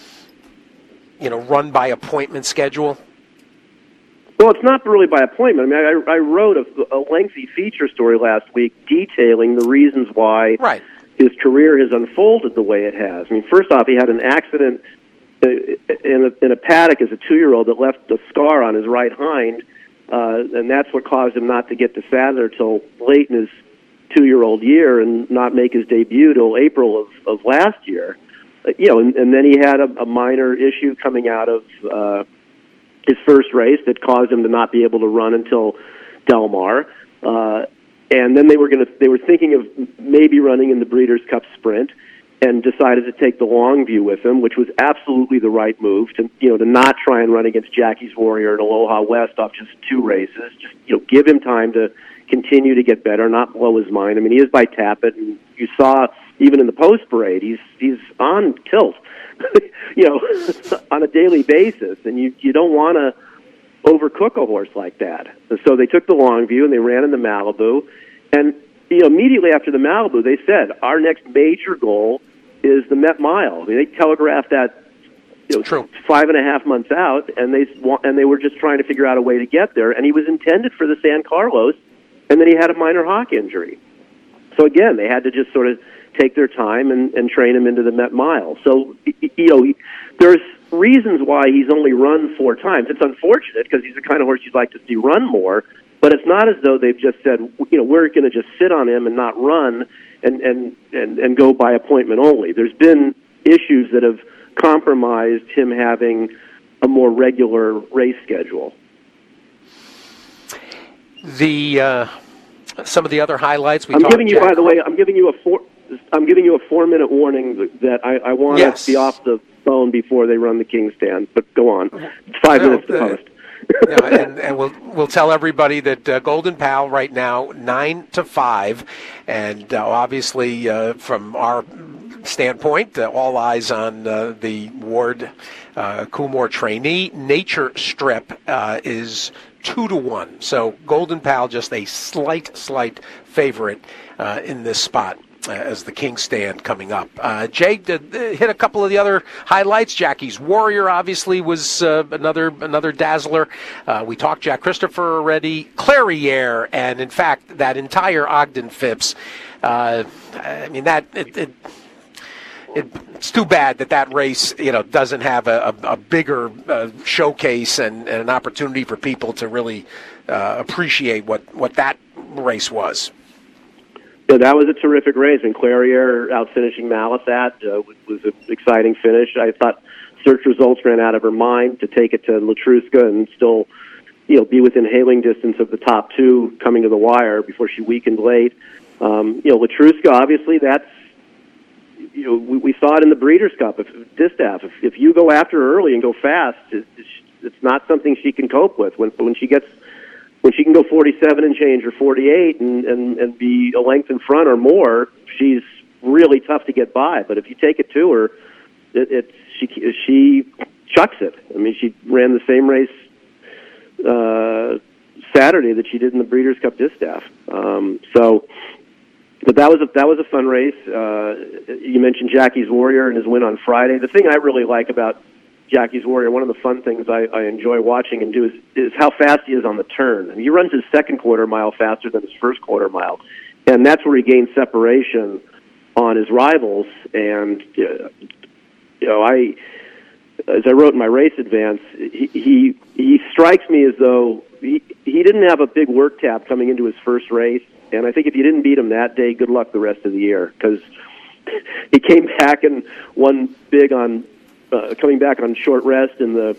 run by appointment schedule? Well, it's not really by appointment. I mean, I wrote a lengthy feature story last week detailing the reasons why his career has unfolded the way it has. I mean, first off, he had an accident in a paddock as a 2-year-old that left a scar on his right hind, and that's what caused him not to get to Sadler till late in his 2-year-old year and not make his debut till April of last year. And then he had a minor issue coming out of his first race that caused him to not be able to run until Del Mar. And then they were thinking of maybe running in the Breeders' Cup Sprint, and decided to take the long view with him, which was absolutely the right move to not try and run against Jackie's Warrior and Aloha West off just 2 races. Just give him time to continue to get better, not blow his mind. I mean, he is by Tapit, and you saw even in the post parade, he's on tilt, on a daily basis, and you don't want to overcook a horse like that. And so they took the long view and they ran in the Malibu, and immediately after the Malibu, they said our next major goal is the Met Mile. I mean, they telegraphed that True. 5.5 months out, and they were just trying to figure out a way to get there. And he was intended for the San Carlos, and then he had a minor hock injury. So again, they had to just sort of take their time and train him into the Met Mile. So there's reasons why he's only run 4 times. It's unfortunate because he's the kind of horse you'd like to see run more. But it's not as though they've just said, we're going to just sit on him and not run and go by appointment only. There's been issues that have compromised him having a more regular race schedule. Some of the other highlights I'm giving you, by the way, I'm giving you a 4-minute warning that I want to be off the phone before they run the King's Stand. But go on. It's 5 minutes to post. And we'll tell everybody that Golden Pal right now 9-5, and obviously from our standpoint, all eyes on the Ward Coolmore trainee. Nature Strip is 2-1, so Golden Pal just a slight favorite in this spot. As the King's Stand coming up. Jay, hit a couple of the other highlights. Jackie's Warrior obviously was another dazzler. We talked Jack Christopher already. Clairiere, and in fact, that entire Ogden Phipps. It's too bad that race, doesn't have a bigger showcase and an opportunity for people to really appreciate what that race was. So that was a terrific race, and Clairiere out-finishing Malisat was an exciting finish. I thought Search Results ran out of her mind to take it to Latruska and still, be within hailing distance of the top 2 coming to the wire before she weakened late. Latruska, obviously, that's, we saw it in the Breeders' Cup. Distaff, if you go after her early and go fast, it's not something she can cope with. When she can go 47 and change or 48 and be a length in front or more, she's really tough to get by. But if you take it to her, she chucks it. I mean, she ran the same race Saturday that she did in the Breeders' Cup Distaff. But that was a fun race. You mentioned Jackie's Warrior and his win on Friday. The thing I really like about Jackie's Warrior, one of the fun things I enjoy watching and do is how fast he is on the turn. I mean, he runs his second quarter mile faster than his first quarter mile, and that's where he gains separation on his rivals. And as I wrote in my race advance, he strikes me as though he didn't have a big work tab coming into his first race, and I think if you didn't beat him that day, good luck the rest of the year, because he came back and won big on. Coming back on short rest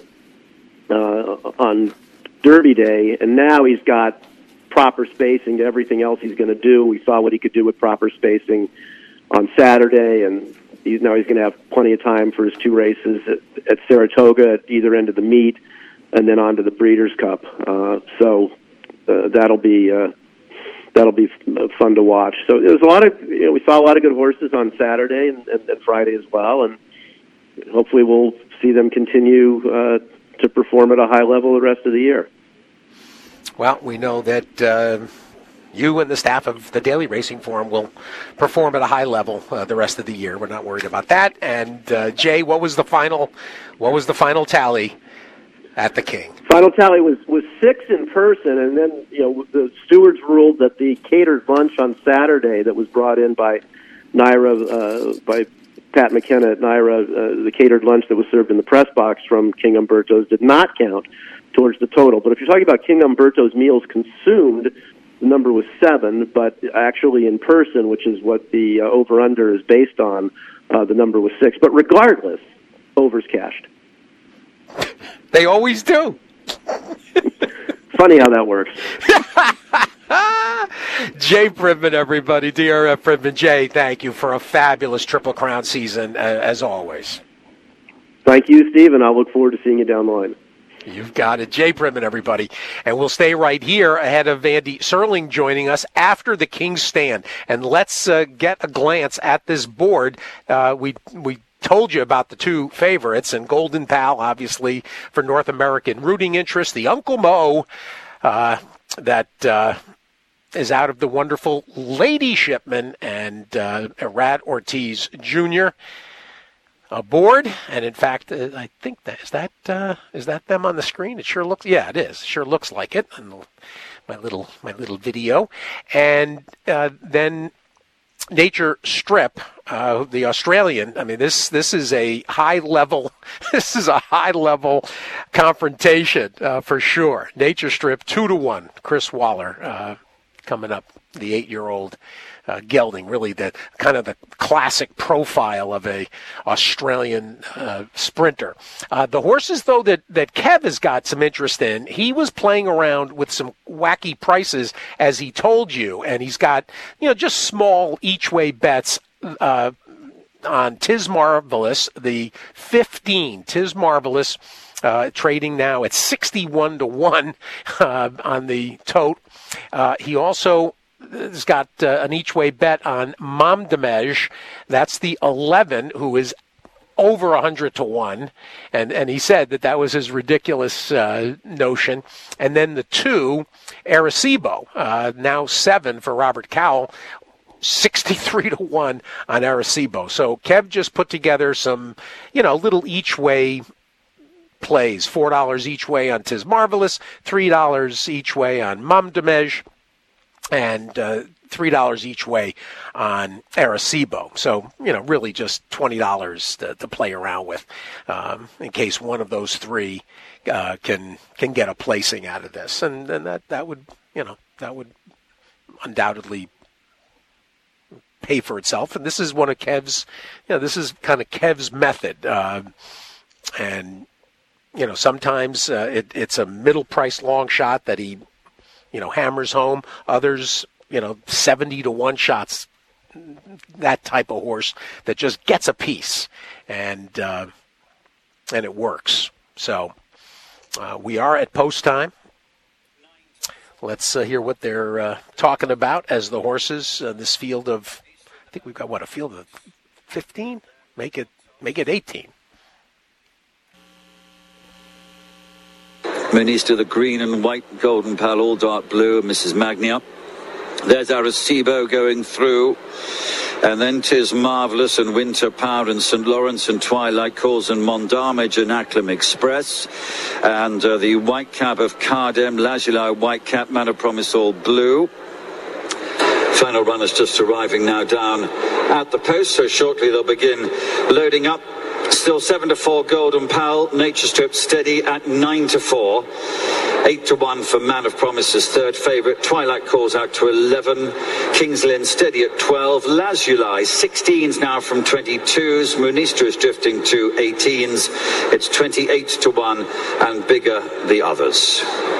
on Derby Day, and now he's got proper spacing to everything else he's going to do. We saw what he could do with proper spacing on Saturday, and he's going to have plenty of time for his 2 races at Saratoga at either end of the meet, and then on to the Breeders' Cup. So that'll be fun to watch. So there's a lot of we saw a lot of good horses on Saturday and Friday as well, and hopefully we'll see them continue to perform at a high level the rest of the year. Well, we know that you and the staff of the Daily Racing Forum will perform at a high level the rest of the year. We're not worried about that. And Jay, what was the final tally at the King? Final tally was 6 in person, and then the stewards ruled that the catered lunch on Saturday that was brought in by NYRA by Pat McKenna at NYRA, the catered lunch that was served in the press box from King Umberto's did not count towards the total. But if you're talking about King Umberto's meals consumed, the number was 7, but actually in person, which is what the over-under is based on, the number was 6. But regardless, overs cashed. They always do. Funny how that works. Jay Privman, everybody. DRF Privman. Jay, thank you for a fabulous Triple Crown season, as always. Thank you, Steve, and I'll look forward to seeing you down the line. You've got it. Jay Privman, everybody. And we'll stay right here ahead of Andy Serling joining us after the King's Stand. And let's get a glance at this board. We told you about the 2 favorites, and Golden Pal, obviously, for North American rooting interest. The Uncle Mo, that is out of the wonderful Lady Shipman and Arad Ortiz Jr. aboard. And in fact, I think is that them on the screen? It sure looks. Yeah, it is. Sure looks like it. And my little video, and then Nature Strip, the Australian. I mean, this is a high level. This is a high level confrontation for sure. Nature Strip 2-1. Chris Waller coming up, the 8-year-old gelding. Really the kind of the classic profile of a Australian sprinter. The horses though that Kev has got some interest in. He was playing around with some wacky prices as he told you, and he's got just small each way bets on Tiz Marvelous, the 15 Tiz Marvelous, trading now at 61-1 on the tote. He also has got an each-way bet on Mamdamej. That's the 11, who is over 100-1, and he said that was his ridiculous notion. And then the 2, Arecibo, now 7 for Robert Cowell, 63-1 on Arecibo. So Kev just put together some, little each-way plays. $4 each way on Tiz Marvelous, $3 each way on Mamdamej, and $3 each way on Arecibo. So, really just $20 to play around with in case one of those three can get a placing out of this. And that would undoubtedly pay for itself. And this is one of Kev's, this is kind of Kev's method. And sometimes it's a middle-priced long shot that he hammers home. Others, 70-1 shots, that type of horse that just gets a piece, and it works. So we are at post time. Let's hear what they're talking about as the horses, this field of, I think we've got, a field of 15? Make it 18. Munista, the green and white, Golden Pal, all dark blue, and Mrs. Magnia. There's Arecibo going through. And then Tiz Marvelous and Winter Power and St. Lawrence and Twilight Calls and Mondamage and Acclam Express. And the white cap of Cardem, Lazuli white cap, Man of Promise all blue. Final runners just arriving now down at the post, so shortly they'll begin loading up. Still 7-4 Golden Pal, Nature Strip steady at 9-4. 8-1 for Man of Promise's third favourite. Twilight Calls out to 11. King's Lynn steady at 12. Lazuli 16s now from 22s. Munista is drifting to 18s. It's 28-1 and bigger the others.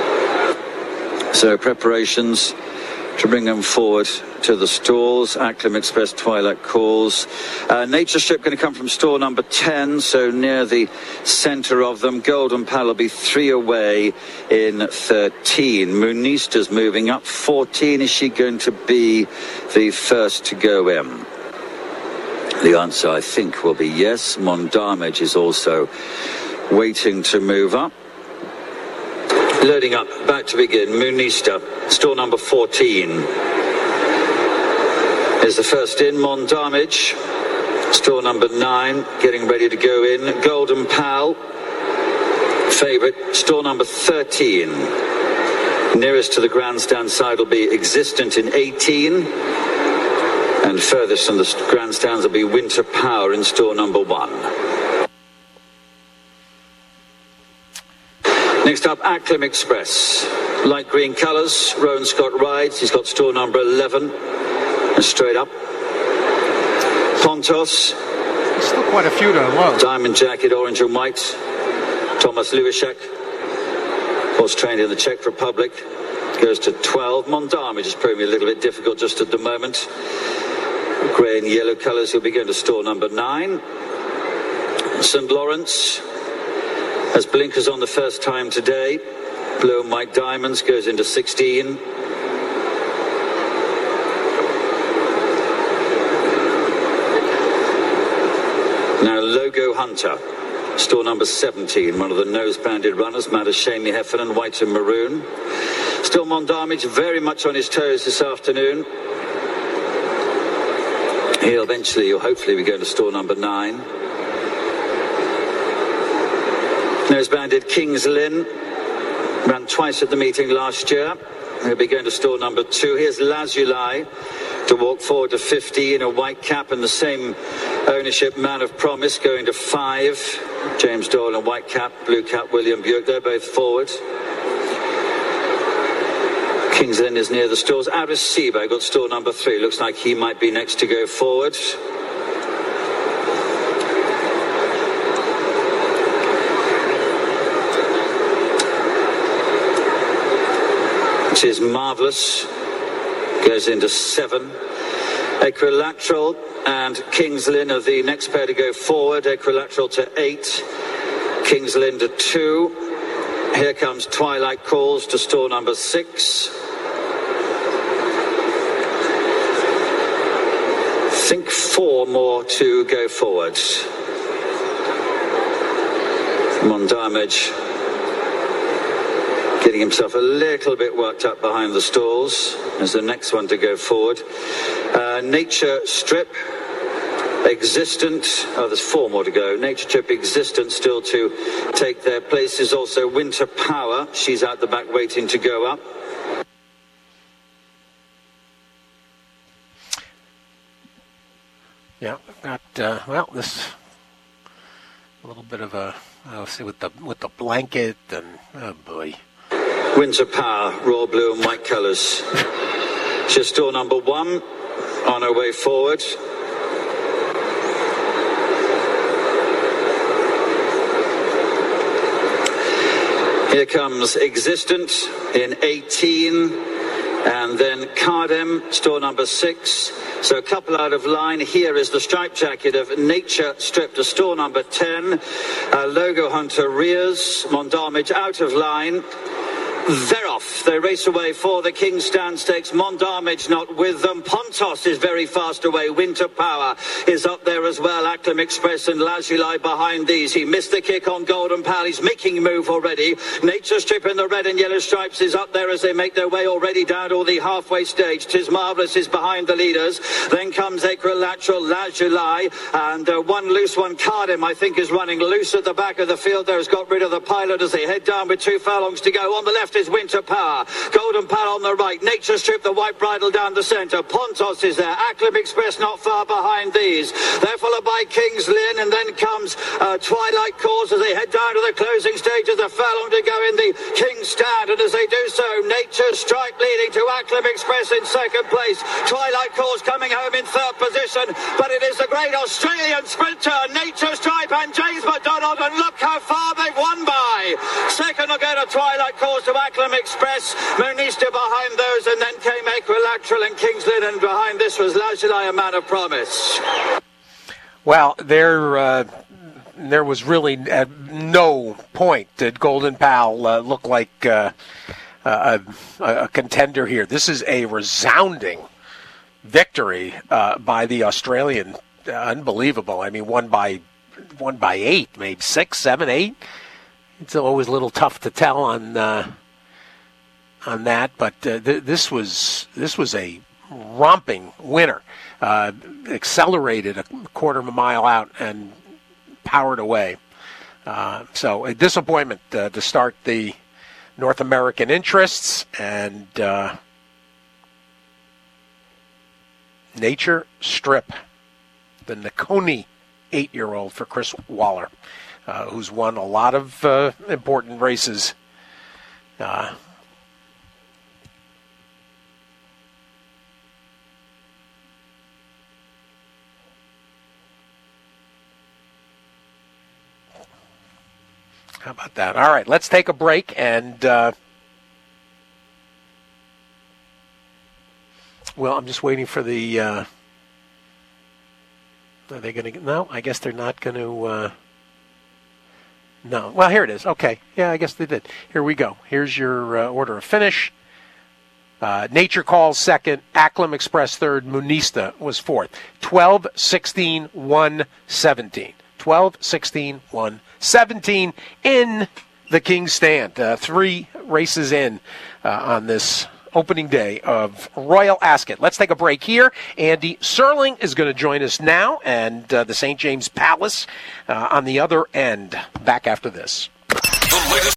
So preparations to bring them forward to the stalls. Acclam Express, Twilight Calls. Nature Strip going to come from stall number 10, so near the centre of them. Golden Pal will be 3 away in 13. Munista's moving up. 14, is she going to be the first to go in? The answer, I think, will be yes. Mondamage is also waiting to move up. Loading up, about to begin. Munista, stall number 14 is the first in. Mondamage, stall number 9, getting ready to go in. Golden Pal, favourite, stall number 13. Nearest to the grandstand side will be Existent in 18. And furthest from the grandstands will be Winter Power in stall number 1. Next up, Acclam Express. Light green colours, Rowan Scott rides. He's got stall number 11. And straight up. Pontos. There's still quite a few to unload. Diamond Jacket, orange and white. Thomas Lewishek. Horse trained in the Czech Republic. Goes to 12. Mondamage is proving a little bit difficult just at the moment. Grey and yellow colours. He'll be going to stall number 9. St. Lawrence has blinkers on the first time today. Blue and white diamonds, goes into 16. Now Logo Hunter, stall number 17, one of the nose-banded runners, Madashami Heffernan, white and maroon. Still Mondamage very much on his toes this afternoon. He'll hopefully be going to stall number 9. Nose-banded King's Lynn ran twice at the meeting last year. He'll be going to stall number 2. Here's Lazuli to walk forward to 15, a white cap, and the same ownership, Man of Promise, going to 5. James Doyle and white cap, blue cap, William Buick, they're both forward. King's Lynn is near the stalls. Arecibo got stall number 3. Looks like he might be next to go forward. This is Marvellous. Goes into 7. Equilateral and King's Lynn are the next pair to go forward. Equilateral to 8. King's Lynn to 2. Here comes Twilight Calls to stall number 6. I think 4 more to go forward. Mondamage getting himself a little bit worked up behind the stalls as the next one to go forward. Nature Strip, Existent. Oh, there's 4 more to go. Nature Strip, Existent still to take their places. Also Winter Power. She's out the back waiting to go up. Yeah, got well, this a little bit of a, I'll see with the blanket and oh boy. Winter Power, raw blue and white colours. She's stall number 1 on her way forward. Here comes Existent in 18, and then Cardem, stall number 6. So a couple out of line. Here is the striped jacket of Nature Strip to stall number 10. Logo Hunter rears. Mondamage out of line. They're off. They race away for the King's Stand Stakes. Mondamage not with them. Pontos is very fast away. Winter Power is up there as well. Acclam Express and Lazuli behind these. He missed the kick on Golden Pal. He's making a move already. Nature Strip in the red and yellow stripes is up there as they make their way already down to the halfway stage. 'Tis Marvellous is behind the leaders. Then comes Equilateral, Lazuli, and one loose one. Cardem, I think, is running loose at the back of the field there. Has got rid of the pilot as they head down with 2 furlongs to go. On the left is Winter Power. Golden Pal on the right. Nature Strip, the white bridle down the centre. Pontos is there. Acclam Express not far behind these. They're followed by King's Lynn, and then comes Twilight Calls as they head down to the closing stage of the furlong to go in the King's Stand. And as they do so, Nature Strike leading to Acclam Express in second place. Twilight Calls coming home in third position, but it is the great Australian sprinter, Nature Stripe and James McDonald, and look how far they've won by. Second will go to Twilight Calls to Acclam Express, Monista behind those, and then came Equilateral and King's Lynn, and behind this was Lazuli, a Man of Promise. Well, there was really at no point did Golden Pal look like a contender here. This is a resounding victory by the Australian. Unbelievable. I mean, won by 8, maybe 6, 7, 8. It's always a little tough to tell on that, but this was a romping winner. Accelerated a quarter of a mile out and powered away. So a disappointment to start the North American interests, and Nature Strip, the Nakoni 8-year-old for Chris Waller, who's won a lot of important races. How about that? All right, let's take a break, and well, I'm just waiting for the. Are they going to? No, I guess they're not going to. No. Well, here it is. Okay. Yeah, I guess they did. Here we go. Here's your order of finish. Nature Calls second. Acclam Express third. Monista was fourth. 12, 16, 1, 17. 12, 16, 1, 17 in the King's Stand. 3 races in on this opening day of Royal Ascot. Let's take a break here. Andy Serling is going to join us now, and the St. James Palace on the other end. Back after this. The latest